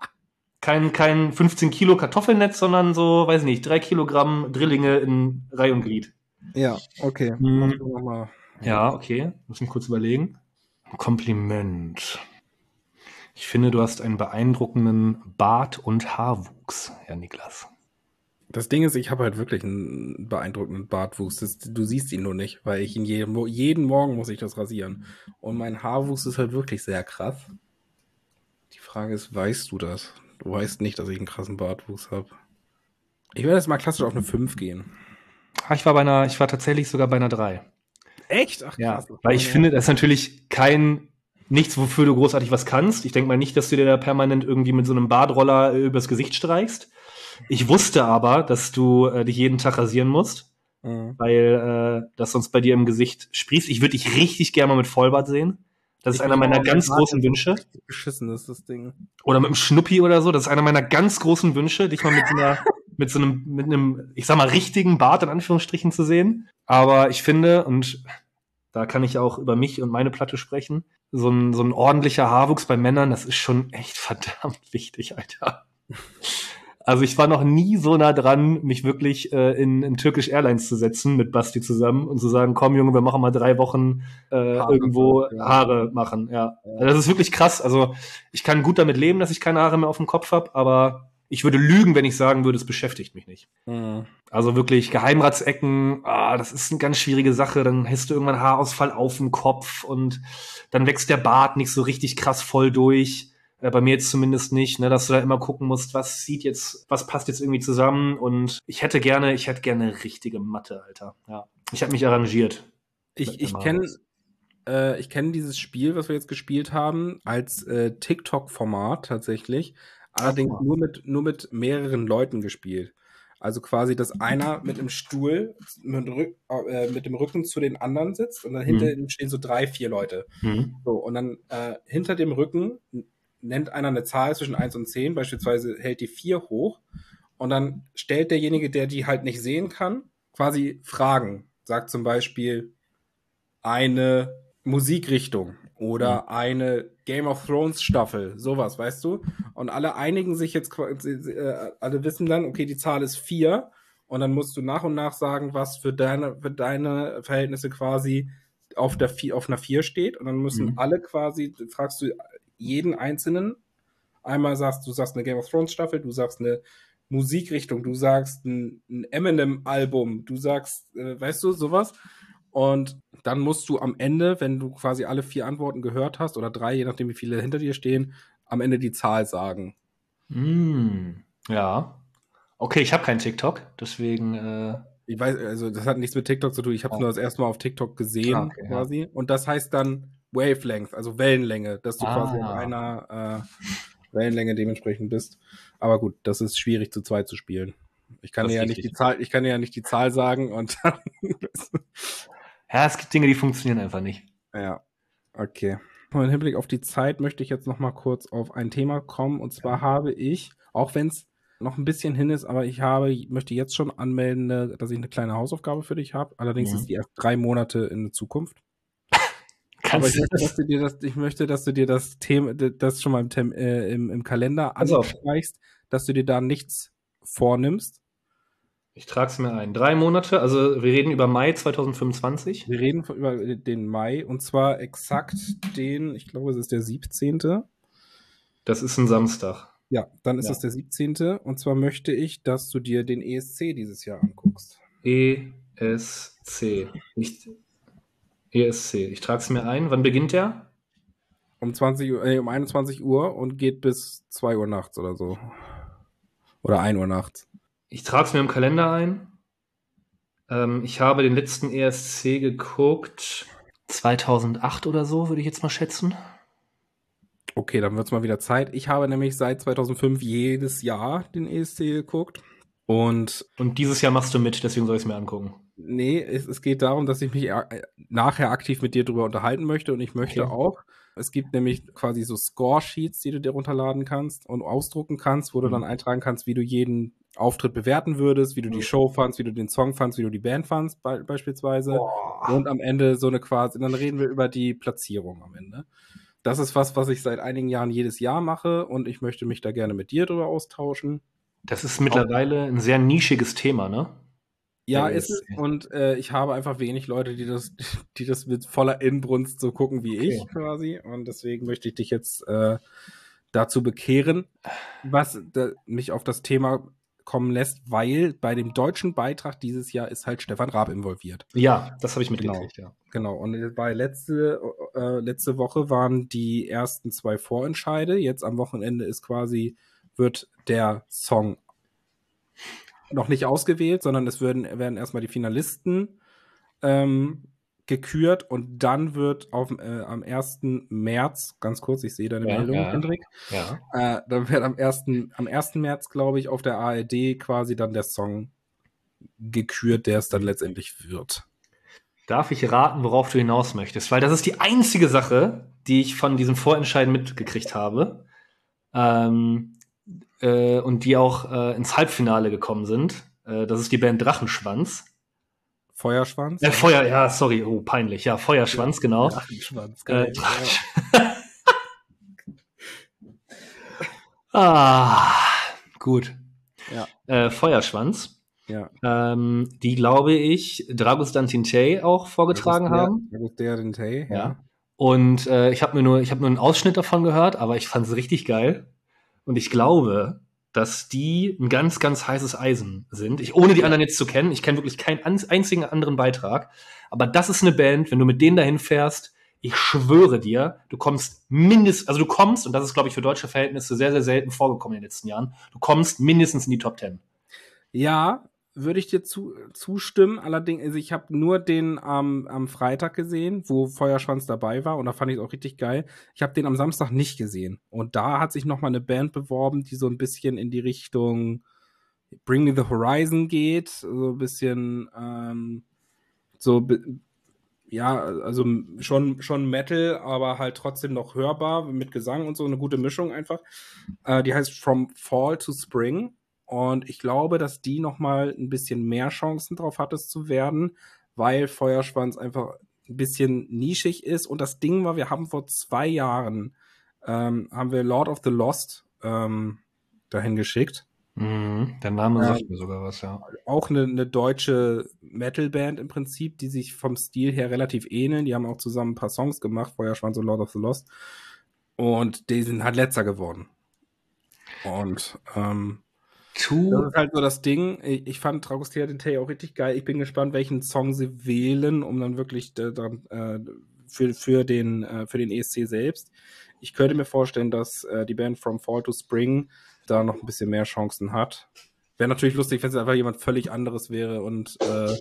Kein 15 Kilo Kartoffelnetz, sondern so, weiß nicht, 3 Kilogramm Drillinge in Reih und Glied. Ja, okay. Ja, okay. Muss mich kurz überlegen. Kompliment. Ich finde, du hast einen beeindruckenden Bart- und Haarwuchs, Herr Niklas. Das Ding ist, ich habe halt wirklich einen beeindruckenden Bartwuchs. Du siehst ihn nur nicht, weil ich ihn jeden Morgen muss ich das rasieren. Und mein Haarwuchs ist halt wirklich sehr krass. Die Frage ist, weißt du das? Du weißt nicht, dass ich einen krassen Bartwuchs habe. Ich werde jetzt mal klassisch auf eine 5 gehen. Ich war tatsächlich sogar bei einer 3. Echt? Ach Ja, krass. weil ich finde, das ist natürlich nichts, wofür du großartig was kannst. Ich denke mal nicht, dass du dir da permanent irgendwie mit so einem Bartroller übers Gesicht streichst. Ich wusste aber, dass du dich jeden Tag rasieren musst, Mhm. weil das sonst bei dir im Gesicht sprießt. Ich würde dich richtig gerne mal mit Vollbart sehen. Das ist einer meiner ganz großen Wünsche. Beschissen ist das Ding. Oder mit einem Schnuppi oder so. Das ist einer meiner ganz großen Wünsche, dich mal mit einem, ich sag mal, richtigen Bart in Anführungsstrichen zu sehen. Aber ich finde, und da kann ich auch über mich und meine Platte sprechen, so ein ordentlicher Haarwuchs bei Männern, das ist schon echt verdammt wichtig, Alter. Also ich war noch nie so nah dran, mich wirklich in Turkish Airlines zu setzen mit Basti zusammen und zu sagen, komm Junge, wir machen mal 3 Wochen irgendwo Haare machen. Ja. Also das ist wirklich krass. Also ich kann gut damit leben, dass ich keine Haare mehr auf dem Kopf habe, aber ich würde lügen, wenn ich sagen würde, es beschäftigt mich nicht. Mhm. Also wirklich Geheimratsecken, das ist eine ganz schwierige Sache. Dann hast du irgendwann Haarausfall auf dem Kopf und dann wächst der Bart nicht so richtig krass voll durch. Bei mir jetzt zumindest nicht, ne, dass du da immer gucken musst, was passt jetzt irgendwie zusammen. Und ich hätte gerne richtige Matte, Alter. Ja. Ich habe mich arrangiert. Ich kenne dieses Spiel, was wir jetzt gespielt haben, als TikTok-Format tatsächlich. Allerdings nur mit mehreren Leuten gespielt. Also quasi, dass einer mit dem Stuhl mit dem Rücken zu den anderen sitzt und dann hinter ihm stehen so 3, 4 Leute. So, und dann hinter dem Rücken nennt einer eine Zahl zwischen 1 und 10, beispielsweise hält die 4 hoch und dann stellt derjenige, der die halt nicht sehen kann, quasi Fragen. Sagt zum Beispiel eine Musikrichtung oder eine Game of Thrones Staffel, sowas, weißt du? Und alle einigen sich jetzt, alle wissen dann, okay, die Zahl ist 4 und dann musst du nach und nach sagen, was für deine Verhältnisse quasi auf einer 4 steht und dann müssen alle quasi, fragst du jeden Einzelnen, einmal du sagst eine Game of Thrones Staffel, du sagst eine Musikrichtung, du sagst ein Eminem-Album, du sagst, weißt du, sowas. Und dann musst du am Ende, wenn du quasi alle 4 Antworten gehört hast, oder 3, je nachdem wie viele hinter dir stehen, am Ende die Zahl sagen. Ja. Okay, ich habe keinen TikTok, deswegen. Ich weiß, also das hat nichts mit TikTok zu tun. Ich habe es nur das erste Mal auf TikTok gesehen, Okay, quasi. Ja. Und das heißt dann Wavelength, also Wellenlänge, dass du quasi auf einer Wellenlänge dementsprechend bist. Aber gut, das ist schwierig zu zweit zu spielen. Ich kann dir ja nicht die Zahl sagen und dann. Ja, es gibt Dinge, die funktionieren einfach nicht. Ja, okay. Im Hinblick auf die Zeit möchte ich jetzt noch mal kurz auf ein Thema kommen. Und zwar habe ich, auch wenn es noch ein bisschen hin ist, aber möchte jetzt schon anmelden, dass ich eine kleine Hausaufgabe für dich habe. Allerdings ist die erst 3 Monate in der Zukunft. Aber ich möchte, dass du dir das Thema, das schon mal im Kalender anstreichst, dass du dir da nichts vornimmst. Ich trage es mir ein. 3 Monate, also wir reden über Mai 2025. Wir reden über den Mai und zwar exakt ich glaube, es ist der 17. Das ist ein Samstag. Ja, dann ist es der 17. Und zwar möchte ich, dass du dir den ESC dieses Jahr anguckst. ESC. Nicht ESC. Ich trage es mir ein. Wann beginnt der? Um 21 Uhr und geht bis 2 Uhr nachts oder so. Oder 1 Uhr nachts. Ich trage es mir im Kalender ein. Ich habe den letzten ESC geguckt. 2008 oder so, würde ich jetzt mal schätzen. Okay, dann wird es mal wieder Zeit. Ich habe nämlich seit 2005 jedes Jahr den ESC geguckt. Und dieses Jahr machst du mit, deswegen soll ich es mir angucken. Nee, es geht darum, dass ich mich nachher aktiv mit dir drüber unterhalten möchte und ich möchte auch. Es gibt nämlich quasi so Score-Sheets, die du dir runterladen kannst und ausdrucken kannst, wo du dann eintragen kannst, wie du jeden Auftritt bewerten würdest, wie du die Show fandst, wie du den Song fandst, wie du die Band fandst, beispielsweise. Und am Ende dann reden wir über die Platzierung am Ende. Das ist was ich seit einigen Jahren jedes Jahr mache und ich möchte mich da gerne mit dir drüber austauschen. Das ist mittlerweile ein sehr nischiges Thema, ne? Ja, ist es. Und ich habe einfach wenig Leute, die das mit voller Inbrunst so gucken wie ich quasi. Und deswegen möchte ich dich jetzt dazu bekehren, was mich auf das Thema kommen lässt, weil bei dem deutschen Beitrag dieses Jahr ist halt Stefan Raab involviert. Ja, das habe ich mitgekriegt, ja. Genau. Und letzte Woche waren die ersten 2 Vorentscheide. Jetzt am Wochenende wird der Song noch nicht ausgewählt, sondern es werden erstmal die Finalisten gekürt und dann wird am 1. März, ganz kurz, ich sehe deine Meldung, Hendrik, dann wird am 1. März, glaube ich, auf der ARD quasi dann der Song gekürt, der es dann letztendlich wird. Darf ich raten, worauf du hinaus möchtest? Weil das ist die einzige Sache, die ich von diesem Vorentscheiden mitgekriegt habe. Und die auch ins Halbfinale gekommen sind. Das ist die Band Drachenschwanz. Feuerschwanz? Sorry, peinlich. Ja, Feuerschwanz, genau. Drachenschwanz, geil. Gut. Ja. Feuerschwanz. Ja. Die, glaube ich, Dragostea Dintei auch vorgetragen haben. Dragostea Dintei, ja. Und ich habe nur einen Ausschnitt davon gehört, aber ich fand es richtig geil. Und ich glaube, dass die ein ganz, ganz heißes Eisen sind. Ohne die anderen jetzt zu kennen, ich kenne wirklich keinen einzigen anderen Beitrag. Aber das ist eine Band, wenn du mit denen dahin fährst, ich schwöre dir, du kommst, und das ist, glaube ich, für deutsche Verhältnisse sehr, sehr selten vorgekommen in den letzten Jahren, du kommst mindestens in die Top 10. Ja, würde ich dir zustimmen. Allerdings, also ich habe nur den am Freitag gesehen, wo Feuerschwanz dabei war und da fand ich es auch richtig geil. Ich habe den am Samstag nicht gesehen. Und da hat sich nochmal eine Band beworben, die so ein bisschen in die Richtung Bring Me the Horizon geht. So ein bisschen also schon Metal, aber halt trotzdem noch hörbar mit Gesang und so, eine gute Mischung einfach. Die heißt From Fall to Spring. Und ich glaube, dass die nochmal ein bisschen mehr Chancen drauf hat, es zu werden, weil Feuerschwanz einfach ein bisschen nischig ist. Und das Ding war, wir haben vor 2 Jahren haben wir Lord of the Lost dahin geschickt. Der Name sagt mir sogar was, ja. Auch eine deutsche Metalband im Prinzip, die sich vom Stil her relativ ähneln. Die haben auch zusammen ein paar Songs gemacht, Feuerschwanz und Lord of the Lost. Und die sind halt letzter geworden. Und das ist halt so das Ding. Ich fand Dragostea Dintei auch richtig geil. Ich bin gespannt, welchen Song sie wählen, um dann wirklich für den ESC selbst. Ich könnte mir vorstellen, dass die Band From Fall to Spring da noch ein bisschen mehr Chancen hat. Wäre natürlich lustig, wenn es einfach jemand völlig anderes wäre und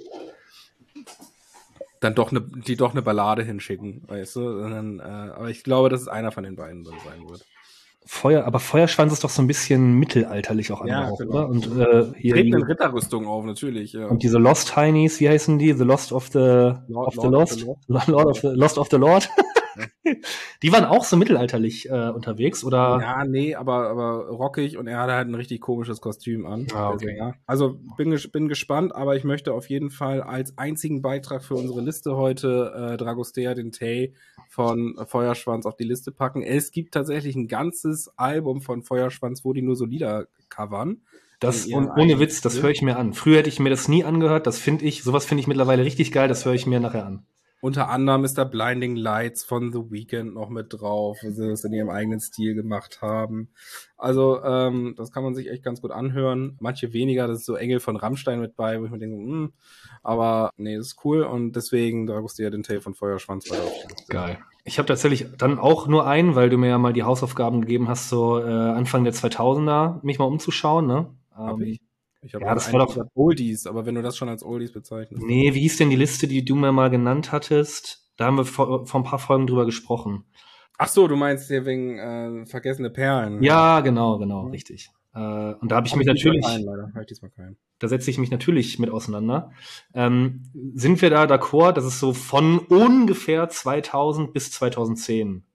dann doch eine Ballade hinschicken, weißt du? Aber ich glaube, dass es einer von den beiden dann sein wird. Aber Feuerschwanz ist doch so ein bisschen mittelalterlich auch angehaucht, genau. oder? Und hier treten in Ritterrüstung auf, natürlich. Ja. Und diese Lost Heinies, wie heißen die? The Lost of the Lost? Lost of the Lord? Die waren auch so mittelalterlich unterwegs, oder? Ja, nee, aber rockig und er hatte halt ein richtig komisches Kostüm an. Okay. Also bin gespannt, aber ich möchte auf jeden Fall als einzigen Beitrag für unsere Liste heute Dragostea Dintei von Feuerschwanz auf die Liste packen. Es gibt tatsächlich ein ganzes Album von Feuerschwanz, wo die nur so Lieder covern. Ohne Witz, das höre ich mir an. Früher hätte ich mir das nie angehört, sowas finde ich mittlerweile richtig geil, das höre ich mir nachher an. Unter anderem ist da Blinding Lights von The Weeknd noch mit drauf, wo sie das in ihrem eigenen Stil gemacht haben. Also, das kann man sich echt ganz gut anhören. Manche weniger, das ist so Engel von Rammstein mit bei, wo ich mir denke, aber nee, das ist cool und deswegen Dragostea Dintei von Feuerschwanz war drauf. Geil. Ich habe tatsächlich dann auch nur einen, weil du mir ja mal die Hausaufgaben gegeben hast, so Anfang der 2000er, mich mal umzuschauen, ne? Hab ich. Ich habe das war doch Oldies, aber wenn du das schon als Oldies bezeichnest. Nee, wie hieß denn die Liste, die du mir mal genannt hattest? Da haben wir vor ein paar Folgen drüber gesprochen. Ach so, du meinst hier wegen vergessene Perlen. Ja, genau, richtig. Und da habe ich mich natürlich, da setze ich mich natürlich mit auseinander. Sind wir da d'accord, dass es so von ungefähr 2000 bis 2010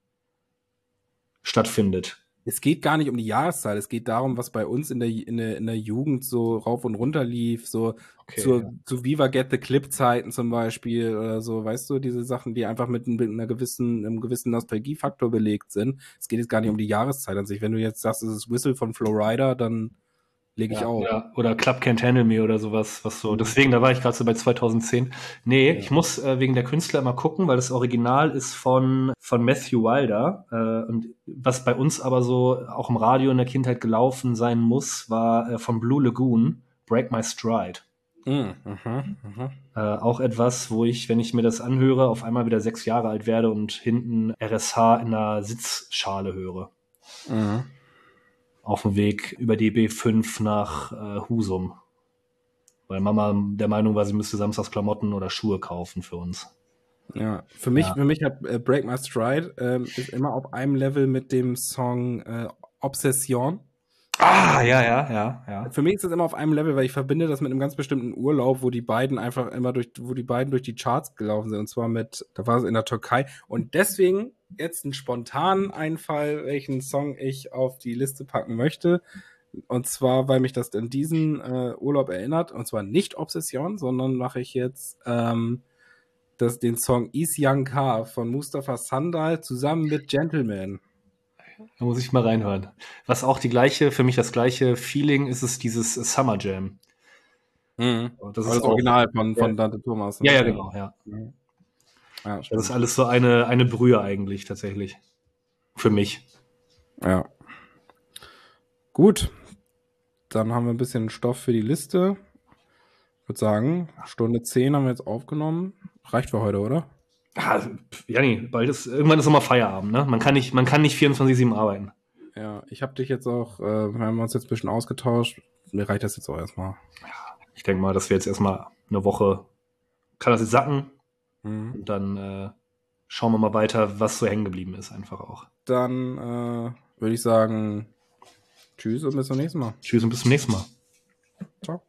stattfindet? Es geht gar nicht um die Jahreszahl, es geht darum, was bei uns in der Jugend so rauf und runter lief, so zu Viva Get the Clip Zeiten zum Beispiel oder so, weißt du, diese Sachen, die einfach mit einem gewissen Nostalgiefaktor belegt sind. Es geht jetzt gar nicht um die Jahreszeit an sich. Wenn du jetzt sagst, es ist Whistle von Flowrider, dann lege ich auf. Oder Club Can't Handle Me oder sowas, was so. Deswegen, da war ich gerade so bei 2010. Nee, ich muss wegen der Künstler mal gucken, weil das Original ist von Matthew Wilder. Und was bei uns aber so auch im Radio in der Kindheit gelaufen sein muss, war von Blue Lagoon, Break My Stride. Auch etwas, wo ich, wenn ich mir das anhöre, auf einmal wieder 6 Jahre alt werde und hinten RSH in einer Sitzschale höre. Auf dem Weg über die B5 nach Husum. Weil Mama der Meinung war, sie müsste samstags Klamotten oder Schuhe kaufen für uns. Ja, für mich hat Break My Stride ist immer auf einem Level mit dem Song Obsession. Ja. Für mich ist das immer auf einem Level, weil ich verbinde das mit einem ganz bestimmten Urlaub, wo die beiden durch die Charts gelaufen sind. Und zwar da war es in der Türkei. Und deswegen jetzt einen spontanen Einfall, welchen Song ich auf die Liste packen möchte. Und zwar, weil mich das an diesen Urlaub erinnert. Und zwar nicht Obsession, sondern mache ich jetzt den Song Isyan K von Mustafa Sandal zusammen mit Gentleman. Da muss ich mal reinhören. Was auch für mich das gleiche Feeling ist dieses Summer Jam. Das ist das Original von Dante Thomas. Ne? Ja, genau, ja. Ja, das ist alles so eine Brühe eigentlich tatsächlich. Für mich. Ja. Gut. Dann haben wir ein bisschen Stoff für die Liste. Ich würde sagen, Stunde 10 haben wir jetzt aufgenommen. Reicht für heute, oder? Janni, irgendwann ist immer Feierabend, ne? Man kann nicht 24/7 arbeiten. Ja, ich habe dich jetzt auch, wir haben uns jetzt ein bisschen ausgetauscht. Mir reicht das jetzt auch erstmal. Ja, ich denke mal, dass wir jetzt erstmal eine Woche, kann das jetzt sacken. Und dann schauen wir mal weiter, was so hängen geblieben ist, einfach auch. Dann würde ich sagen, tschüss und bis zum nächsten Mal. Tschüss und bis zum nächsten Mal. Ciao.